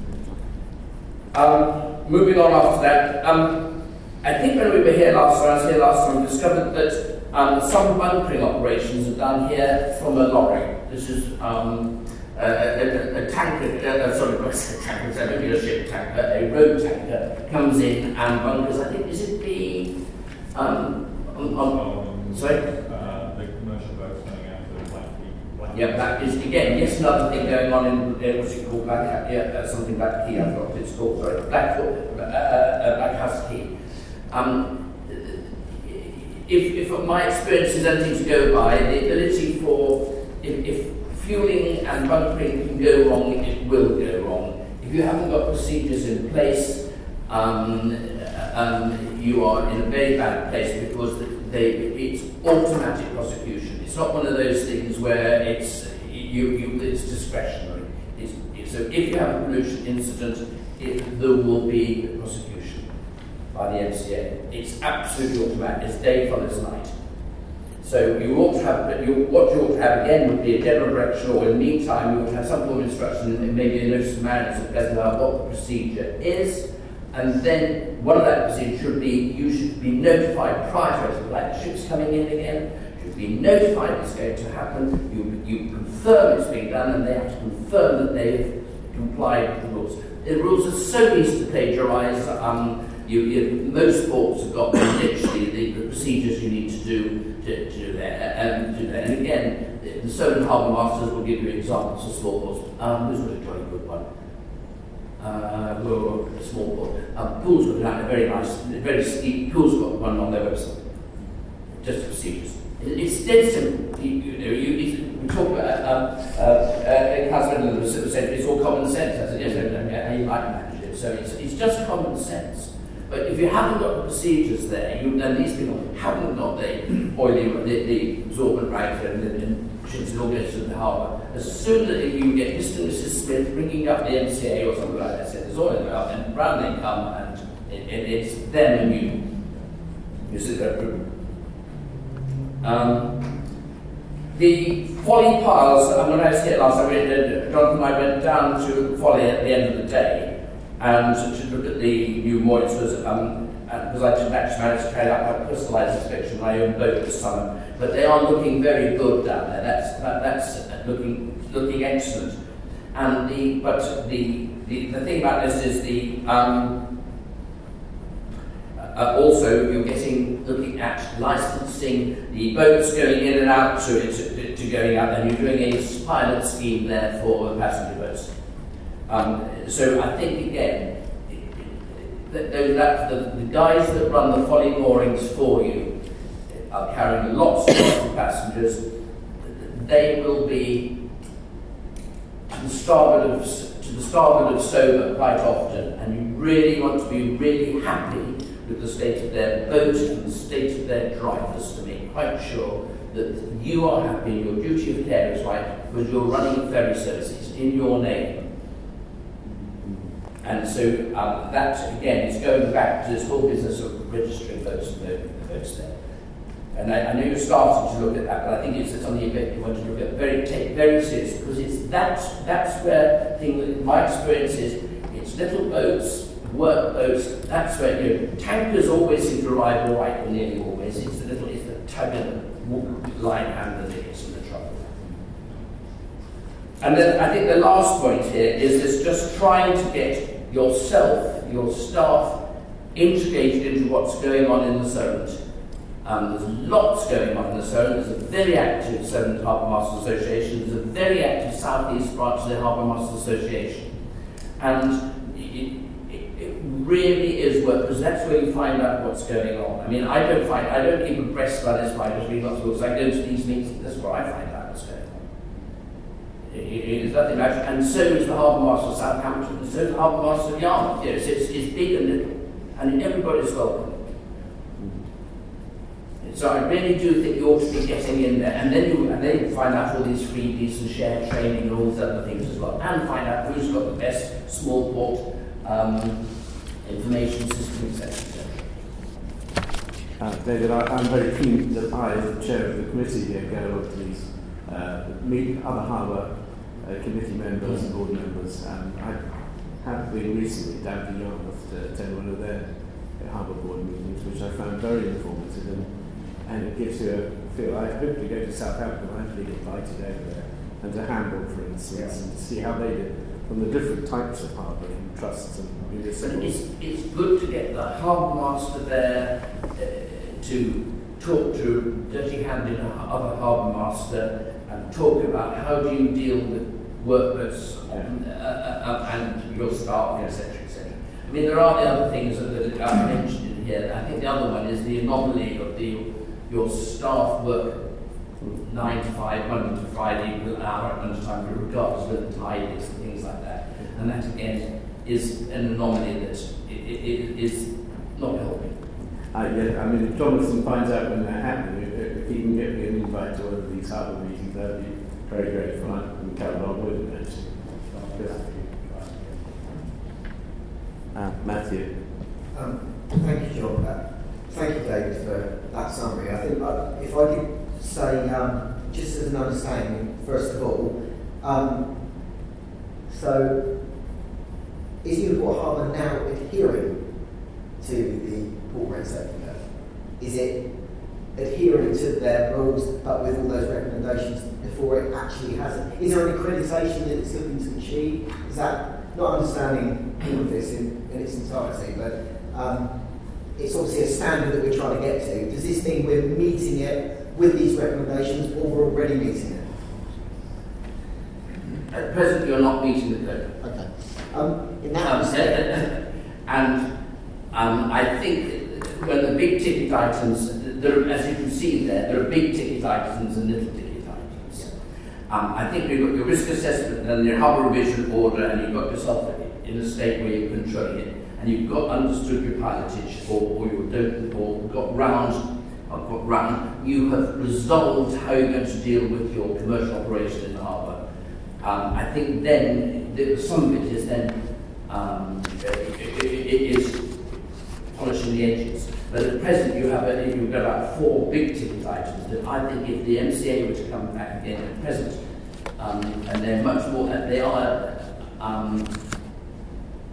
Um, moving on after that, um, I think when we were here last time, I was here last time, we discovered that um, some bunkering operations are done here from a lorry. This is um, a, a, a tanker, uh, sorry, not a tanker, it's maybe a ship tanker, a road tanker comes in and bunkers. I think, is it the, um, on, on, um, sorry? Uh, the commercial boats coming out of the Black Key. Yeah, that is, again, yes, another thing going on in, uh, what's it called, Black, yeah, uh, something Black Key, I forgot what it's called, sorry, Black, uh, uh, Black House Key. Um, if, if my experience is anything to go by, the ability for, if, if fueling and bunkering can go wrong, it will go wrong. If you haven't got procedures in place, um, um, you are in a very bad place because they, it's automatic prosecution. It's not one of those things where it's you, you it's discretionary. It's, it's, so if you have a pollution incident, it, there will be prosecution by the M C A. It's absolutely automatic. It's day follows night. So you ought to have, you, what you ought to have again would be a general direction, or in the meantime you ought to have some form of instruction and maybe a notice of mariners that doesn't know what the procedure is, and then one of that procedure should be, you should be notified prior to it, like the ship's coming in again, you should be notified it's going to happen, you, you confirm it's being done, and they have to confirm that they've complied with the rules. The rules are so easy to plagiarise. Um, you, you, most ports have got literally the, the procedures you need to do to, to do that. Um, do that. And again, the, the Solent Harbour Masters will give you examples of small ports. Um, who's got a jolly good one? Uh, well, a small port. Um, Pool's got a very nice, very steep. Pool's got one on their website. Just procedures. It, it's dead simple. You, you know, you, we talk about um, uh, uh, Councillor said it's all common sense. I said yes, I don't know how you might manage it. So it's it's just common sense. But if you haven't got the procedures there, you, and these people haven't got the oily, the, the absorbent rag and the ships all get to the harbour, as soon as you get Mister and Missus Smith bringing up the M C A or something like that, say there's oil about, and round they come, and it, it, it's them and you. You sit there through. Um, the Folly piles, and when I was here last, I went, uh, Jonathan and I went down to Folly at the end of the day. and to look at the new moorings, because um, because I didn't actually manage to carry out my personalised inspection of my own boat this summer, but they are looking very good down there. That's that, that's looking looking excellent. And the but the the, the thing about this is the um, uh, also you're getting looking at licensing the boats going in and out to it to, to going out, and you're doing a pilot scheme there for the passenger boats. Um, so I think again. That, that the, the guys that run the folly moorings for you are carrying lots and lots of passengers. They will be to the starboard of to the starboard of sober quite often, and you really want to be really happy with the state of their boat and the state of their drivers to make quite sure that you are happy, your duty of care is right, because you're running ferry services in your name. And so um, that, again, is going back to this whole business of registering votes and voting the votes there. And I, I know you started to look at that, but I think it's something you want to look at very, take very seriously, because it's that, that's where, thing, my experience is, it's little boats, work boats, that's where, you know, tankers always seem to arrive all right, or nearly always. It's the little, it's the tug and line handler that gets in the trouble. And then I think the last point here is this just trying to get yourself, your staff, integrated into what's going on in the Solent. Um, there's lots going on in the Solent. There's a very active Solent Harbour Masters Association. There's a very active South East branch of the Harbour Masters Association. And it, it, it really is work, because that's where you find out what's going on. I mean, I don't find, I don't keep abreast by this by just reading lots of books. I go to these meetings, that's where I find out what's going on. It is nothing magic, and so is the Harbour Master of Southampton, and so is the Harbour Master of Yarmouth. Yes, it's, it's big and little, and everybody's welcome. So I really do think you ought to be getting in there, and then you and then you find out all these freebies and shared training and all these other things as well, and find out who's got the best small port um, information system, et cetera. Uh, David, I, I'm very keen that I, as the chair of the committee here, go up to these uh, meet other harbour uh, committee members and board members, and I have been recently down to Yarmouth to attend one of their harbour board meetings, which I found very informative, and, and it gives you a feel. I hope to go to Southampton. I have been invited over there, and to Hamburg, for instance, yeah. and to see how they did from the different types of harbour and trusts and municipals. It's, it's good to get the harbour master there uh, to talk to dirty-handed other harbour master and talk about how do you deal with workers and, uh, uh, and your staff, et cetera, et cetera. I mean, there are the other things that are mentioned in here. I think the other one is the anomaly of the your staff work nine to five, Monday to Friday, with an hour at lunchtime, regardless of the tide is and things like that. And that again is an anomaly that it, it, it is not helping. Uh, yeah, I mean, if Jonathan finds out when they're happening, if, if he can get me an invite to one of these harbour meetings, that would be very grateful. I can carry on with it, actually. Uh, Matthew. Um, thank you, John. Uh, thank you, David, for that summary. I think uh, if I could say, um, just as an understanding, first of all, um, so is Newport Harbour now adhering to the Port Rent Safety Code? Is it adhering to their rules but with all those recommendations before it actually has it? Is there an accreditation that it's looking to achieve? Is that, not understanding all of this in, in its entirety, but um, it's obviously a standard that we're trying to get to. Does this mean we're meeting it with these recommendations, or we're already meeting it? At present, you're not meeting the code. Okay. Um, in that um, respect, and um, I think when the big ticket items, there, as you can see there, there are big ticket items and little ticket items. Um, I think you've got your risk assessment and your harbour revision order, and you've got yourself in a state where you're controlling it, and you've got understood your pilotage, or, or you don't, or got round. Got round, you have resolved how you're going to deal with your commercial operation in the harbour. Um, I think then the, some of it is then um, it, it, it is polishing the edges. But at present you have a, you've got about four big ticket items that I think if the M C A were to come back again at present, um, and they're much more, they are um,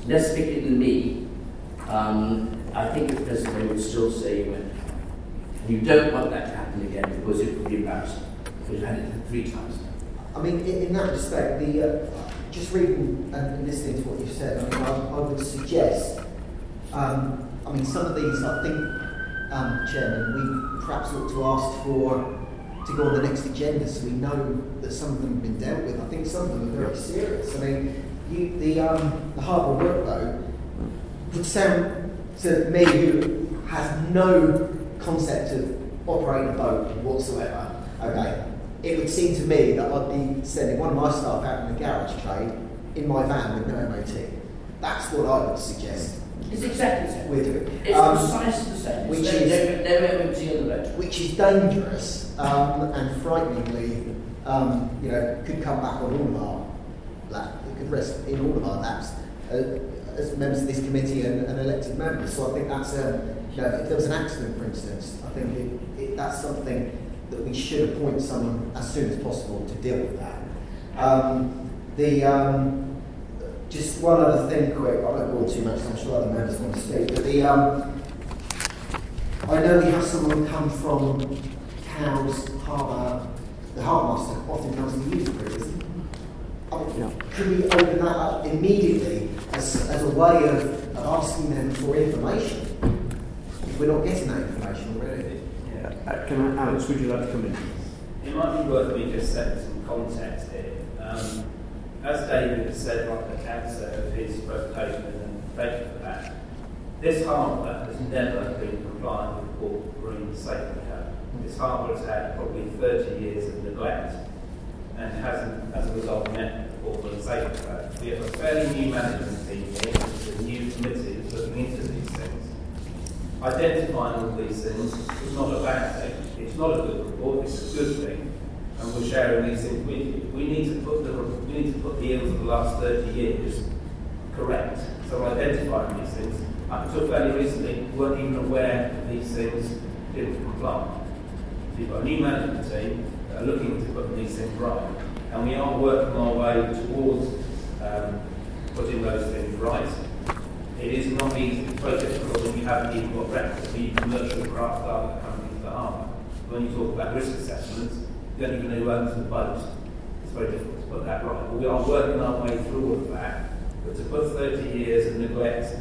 less picky than me, um, I think the President would still say you went. And you don't want that to happen again because it would be embarrassing. We've had it three times now. I mean, in, in that respect, the uh, just reading and listening to what you've said, I mean, I, I would suggest, um, I mean, some of these, I think, um, Chairman, we perhaps ought to ask for to go on the next agenda so we know that some of them have been dealt with. I think some of them are very serious. I mean, you, the, um, the harbour workload would sound to me, who has no concept of operating a boat whatsoever, okay, it would seem to me that I'd be sending one of my staff out in the garage trade in my van with no M O T. That's what I would suggest. It's exactly the same. We're doing. It's um, precisely the same. Which it's is no M O T on the boat. Which is dangerous um, and frighteningly, um, you know, could come back on all of our laps. It could rest in all of our laps uh, as members of this committee and, and elected members. So I think that's a, you know, if there was an accident, for instance, I think it, it, that's something that we should appoint someone as soon as possible to deal with that. Um, the um, just one other thing, quick. I won't go on too much. I'm sure other members want to speak. But the um, I know we have someone come from Cowes Harbour. The harbour master often comes to use it, isn't it? I mean, yeah. Could we open that up immediately as, as a way of, of asking them for information? If we're not getting that information already. Yeah. Uh, can I, Alex, would you like to come in? It might be worth me just setting some context here. Um, as David has said, like the cancer of his reputation and thank you for that, this harbour has never been compliant with Port Marine Safety Code. This harbour has had probably thirty years of neglect and hasn't, as a result, met the Port Marine Safety Code. We have a fairly new management team here, with a new committee that's looking into these things. Identifying all these things is not a bad thing. It's not a good report, it's a good thing. And we're sharing these things with you. We need to put the we need to put the ills of the last thirty years correct. So identifying these things. Up until fairly recently, we weren't even aware that these things didn't comply. We've got a new management team that are looking to put these things right. And we are working our way towards um, putting those things right. It is not easy, it's very difficult when you haven't even got records of the commercial craft that coming into the harbour. When you talk about risk assessments, you don't even know who owns the boat. It's very difficult to put that right. But we are working our way through all of that. But to put thirty years of neglect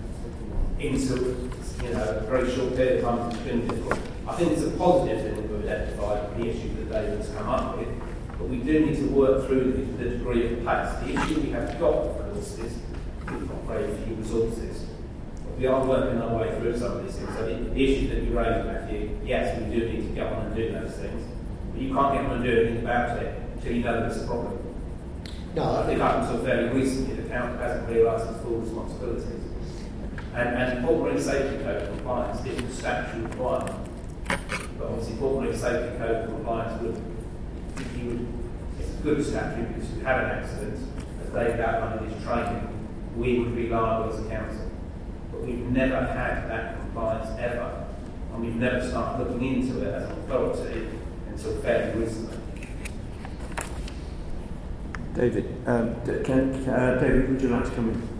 into, you know, a very short period of time has been difficult. I think it's a positive thing that we've identified the issue that David has come up with. But we do need to work through the, the degree of pace. The issue we have got, of course, is we've got very few resources. But we are working our way through some of these things. So the, the issue that you raised, Matthew, yes, we do need to get on and do those things. But you can't get on and do anything about it until you know there's a problem. No, I think up until fairly recently, the council hasn't realised its full responsibilities. And, and Port Marine Safety Code compliance is a statutory requirement. But obviously, Port Marine Safety Code compliance would, you would, it's a good statute because if you had an accident, as David outlined in his training, we would be liable as a council. But we've never had that compliance ever, and we've never started looking into it as an authority until fairly recently. David, um, can, uh, David, would you like to come in?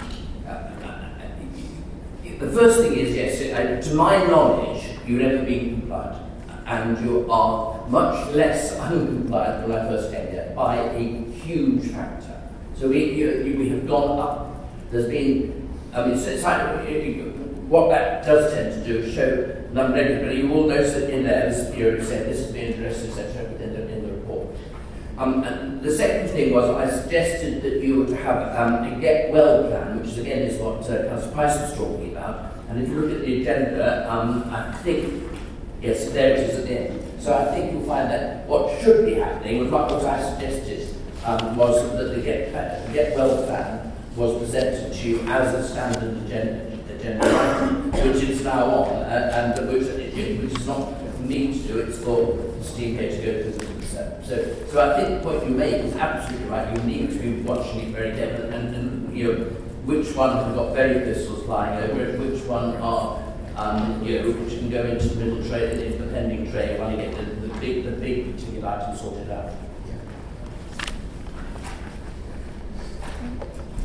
The first thing is, yes, uh, to my knowledge, you've never been compliant, and you are much less uncompliant when I first came here by a huge factor. So we, you, we have gone up. There's been, I mean, it's like, what that does tend to do is show number of, but you will notice that in there, as you said, this has been addressed, et cetera, in the, in the report. Um, and the second thing was I suggested that you would have um, a get well plan, which is again is what uh, Councillor Price was talking about. And if you look at the agenda, um, I think, yes, there it is at the end. So I think you'll find that what should be happening, was what I suggested, um, was that the get, plan, the get well plan was presented to you as a standard agenda, agenda item, which is now on, uh, and which, which is not for me to do, it's for Steve K to go through. So, so I think what you make is absolutely right. You need to be watching it very carefully, and, and you know which one have got very pistols flying over it, which one are um, you know which can go into the middle trade, into the pending trade, when you get the, the big the big particular items sorted out.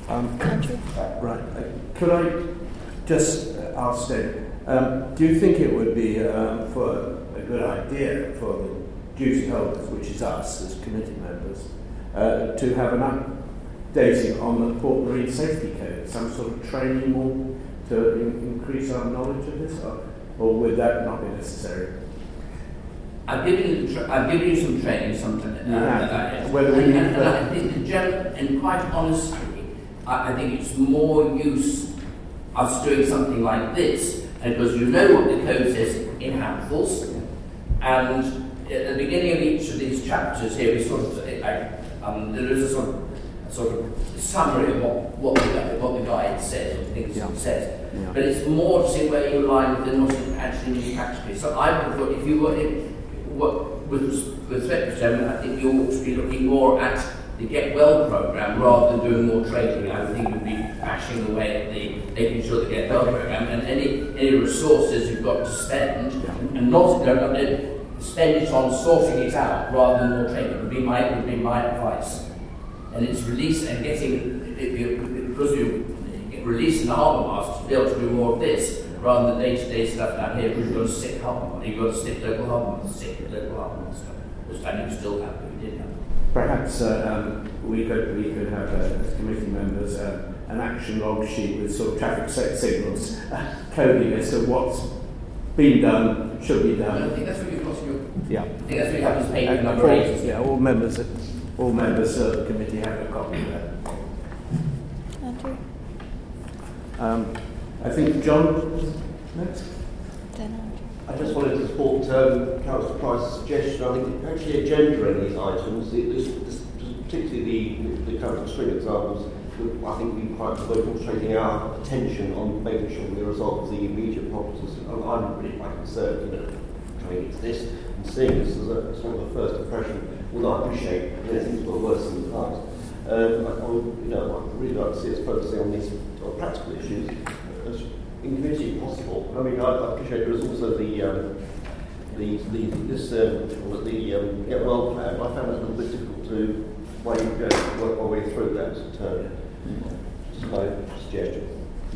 Um, Andrew? right. Uh, could I just uh, ask Dave, um, do you think it would be um, for a good idea for the duty holders, which is us as committee members, uh, to have an updating on the Port Marine Safety Code, some sort of training more to in- increase our knowledge of this, or, or would that not be necessary? I've given you, tra- I've given you some training, some uh, Yeah. uh, Whether we and, need and, and to- I think, in general, and quite honestly, I, I think it's more use us doing something like this, and because you know what the code says in handfuls, and at the beginning of each of these chapters here, we sort of, I, um, there is a sort of, a sort of summary of what, what, the, what the guide says, or things Yeah. it says. Yeah. But it's more to see where you lie with what it actually means practically. So I would have thought if you were in, what, with, with respect to Chairman, I think you ought to be looking more at the Get Well programme rather than doing more training. I think you'd be bashing away at the making sure the Get Well programme, and any any resources you've got to spend, and not don't, don't spend it on sorting it out rather than more training would be my would be my advice. And it's release and getting it, you, because you releasing the harbour master to be able to do more of this rather than day-to-day stuff down here, because you've got a sick harbour master, you've got a sick local harbour master, sick local harbour master, which I think you still have, but we did have. Perhaps uh, um, we could we could have uh, as committee members uh, an action log sheet with sort of traffic set signals uh, coding as to what's been done, should be done. I think that's what you've got to do. Yeah. I think that's what you have as page And number all- eight. Yeah, all members all members of the committee have a copy of that. Andrew? Um, I think John next. Then Andrew. I just wanted to support um, Councillor Price's suggestion. I think actually agendering these items, the- this, this, particularly the, the current string examples, would, I think we quite we're concentrating our attention on making sure we resolve the immediate problems. I'm, I'm really quite concerned, you know, coming into this and seeing this as a sort of a first impression. Although I appreciate, you know, things were worse in the past. Um, I, I would, you know, I'd really like to see us focusing on these on practical issues as in community possible. I mean, I, I appreciate there is also the um, the, the this um, the um, Get Well plan. I found it a little bit difficult to way go work my way through that term. Just my suggestion.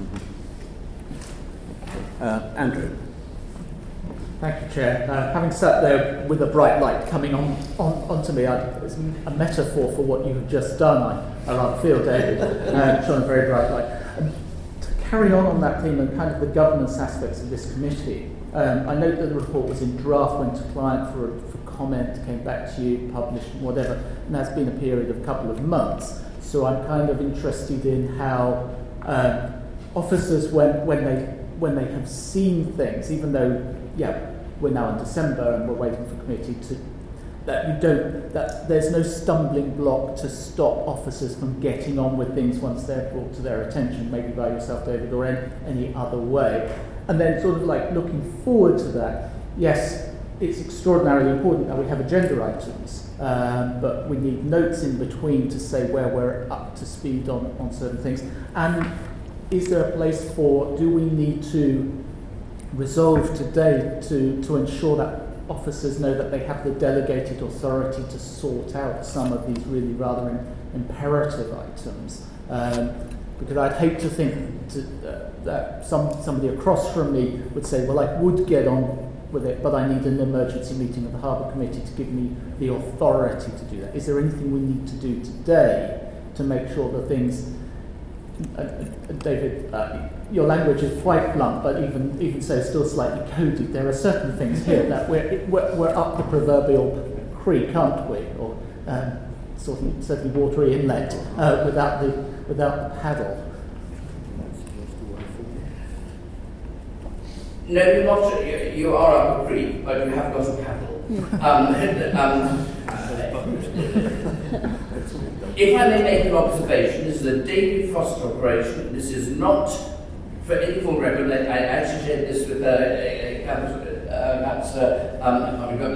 Uh, Andrew. Thank you, Chair. Uh, having sat there with a bright light coming on, on onto me, I, it's a metaphor for what you've just done, I, I rather feel, David, uh, shone a very bright light. And to carry on on that theme and kind of the governance aspects of this committee, um, I note that the report was in draft, went to client for, for comment, came back to you, published, whatever, and that's been a period of a couple of months. So I'm kind of interested in how um, officers, when, when they when they have seen things, even though, yeah, we're now in December and we're waiting for committee to, that you don't, that there's no stumbling block to stop officers from getting on with things once they're brought to their attention, maybe by yourself, David, or any, any other way. And then sort of like looking forward to that, yes, it's extraordinarily important that we have agenda items, um, but we need notes in between to say where we're up to speed on, on certain things. And is there a place for, do we need to resolve today to, to ensure that officers know that they have the delegated authority to sort out some of these really rather in, imperative items? Um, because I'd hate to think to, uh, that some somebody across from me would say, well, I would get on with it, but I need an emergency meeting of the Harbour Committee to give me the authority to do that. Is there anything we need to do today to make sure that things... Uh, uh, David, uh, your language is quite blunt, but even even so, still slightly coded. There are certain things here that we're we're, we're up the proverbial creek, aren't we? Or um, sort of certainly watery inlet uh, without the without the paddle. No, you're not. You, you are up a creek, but you have got a paddle. um, um, If I may make an observation, this is a David Foster operation. This is not, for any full record, I actually shared this with uh, uh, perhaps uh, um, I forgot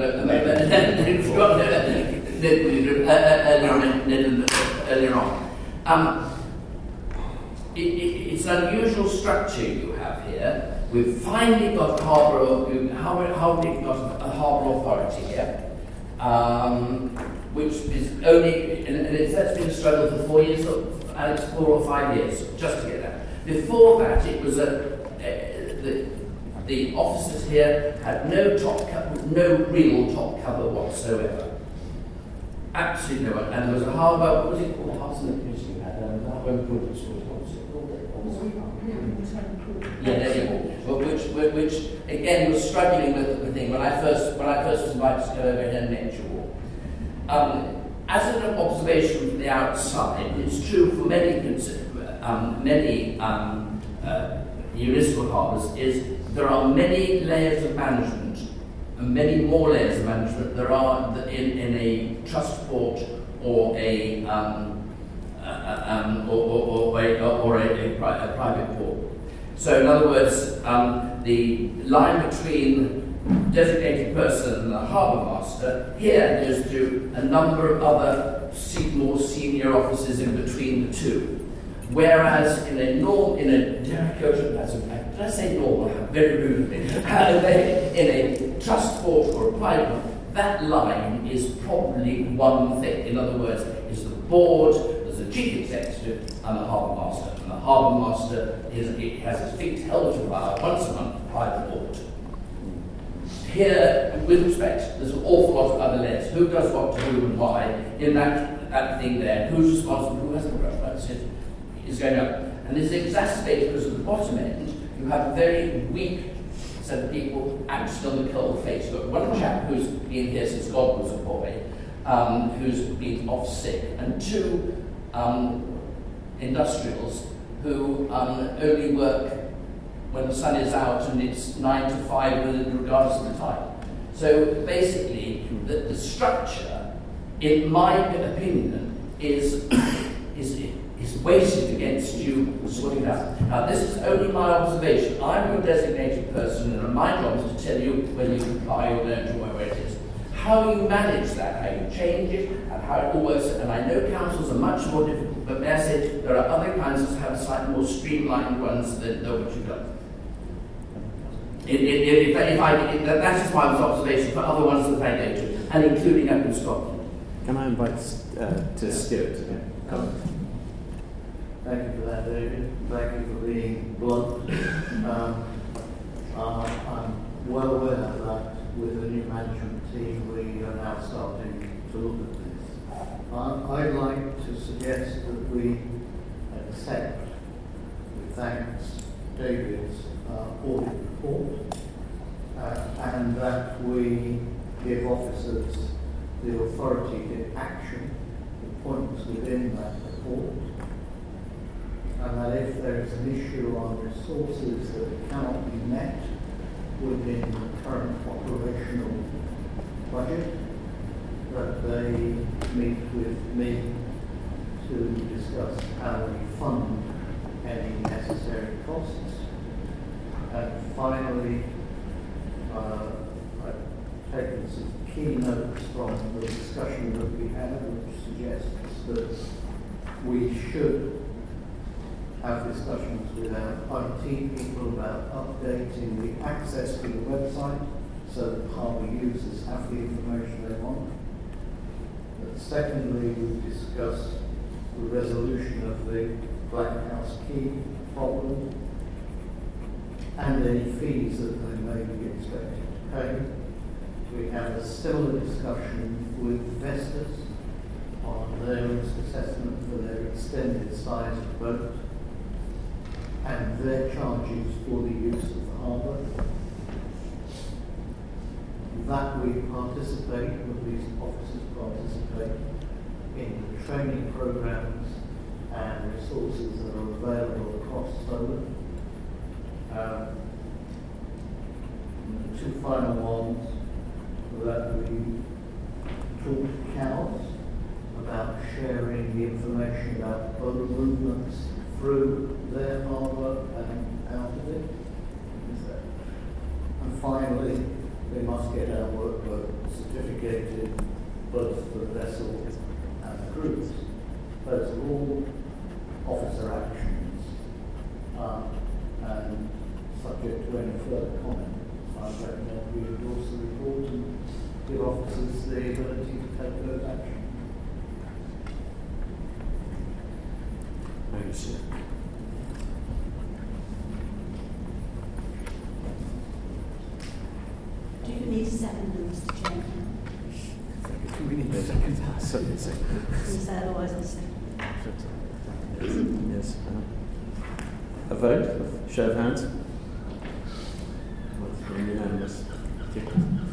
earlier on. Um, it, it, it's an unusual structure you have here. We've finally got harbour, how how we've got a harbour authority here. Um, which is only, and it's, that's been a struggle for four years, and it's four or five years just to get that. Before that, it was a, a the, the officers here had no top cover, no real top cover whatsoever. Absolutely no one. And there was a harbour, what was it called? The house in the community you had, um, the harbour improvement school, what was it called? What was it? Yeah, there you go. Well, which, which again was struggling with the thing when I first when I first was invited to go over here and lecture walk. Um, as an observation from the outside, it's true for many um, many um, uh, municipal harbours is there are many layers of management and many more layers of management there are in, in a trust port or a um, uh, um, or, or, or, a, or a, a, pri- a private port. So, in other words, um, the line between designated person and the harbour master here goes to a number of other more senior officers in between the two. Whereas in a norm, in a did I say normal? Very rudely. In a trust port or a private, that line is probably one thing. In other words, is the board, there's a chief executive, and the harbour master. And the harbour master is it has a fixed eligible hour once a month private board. Here, with respect, there's an awful lot of other layers. Who does what to who and why in that, that thing there? Who's responsible? Who has the brush? That's it. Is going up. And this is exacerbated because at the bottom end, you have a very weak set of people actually on the cold face. You've got one chap who's been here since God was a boy, um, who's been off sick, and two um, industrials who um, only work when the sun is out and it's nine to five regardless of the time. So basically, the, the structure, in my opinion, is is is weighted against you sorting it out. Now, this is only my observation. I'm your designated person, and my job is to tell you whether you comply or don't, or where it is. How you manage that, how you change it, and how it all works. And I know councils are much more difficult, but may I say there are other councils that have slightly more streamlined ones than know what you've done. If, if, if, if I, if, that is my observation for other ones that I go to, and including up in Scotland. Can I invite uh, to Stuart again? Come. Thank you for that, David. Thank you for being blunt. Um, uh, I'm well aware that with the new management team, we are now starting to look at this. Uh, I'd like to suggest that we accept, with thanks, David's uh, audit report, uh, and that we give officers the authority to action the points within that report, and that if there is an issue on resources that cannot be met within the current operational budget, that they meet with me to discuss how we fund any necessary costs. And finally, uh, I've taken some key notes from the discussion that we had, which suggests that we should have discussions with our I T people about updating the access to the website so that harbour users have the information they want. But secondly, we've discussed the resolution of the Black House key problem and any fees that they may be expected to pay. We had a similar discussion with investors on their risk assessment for their extended sized boat and their charges for the use of the harbour. That we participate, or these officers participate, in the training programs and resources that are available across Solent. Um, the two final ones that we talk to cows about sharing the information about boat movements through their harbour and out of it. And finally, they must get our workboat certificated, both the vessel and the cruise. Those are all officer actions, uh, and subject to any further comment, I recommend we endorse the report and give officers the ability to take those actions. goes. Yeah. Do you need a second, Mister Chairman? We need a second. Second. You say otherwise I'll say. Yes. Um, a vote? Show of hands? Well, it's unanimous.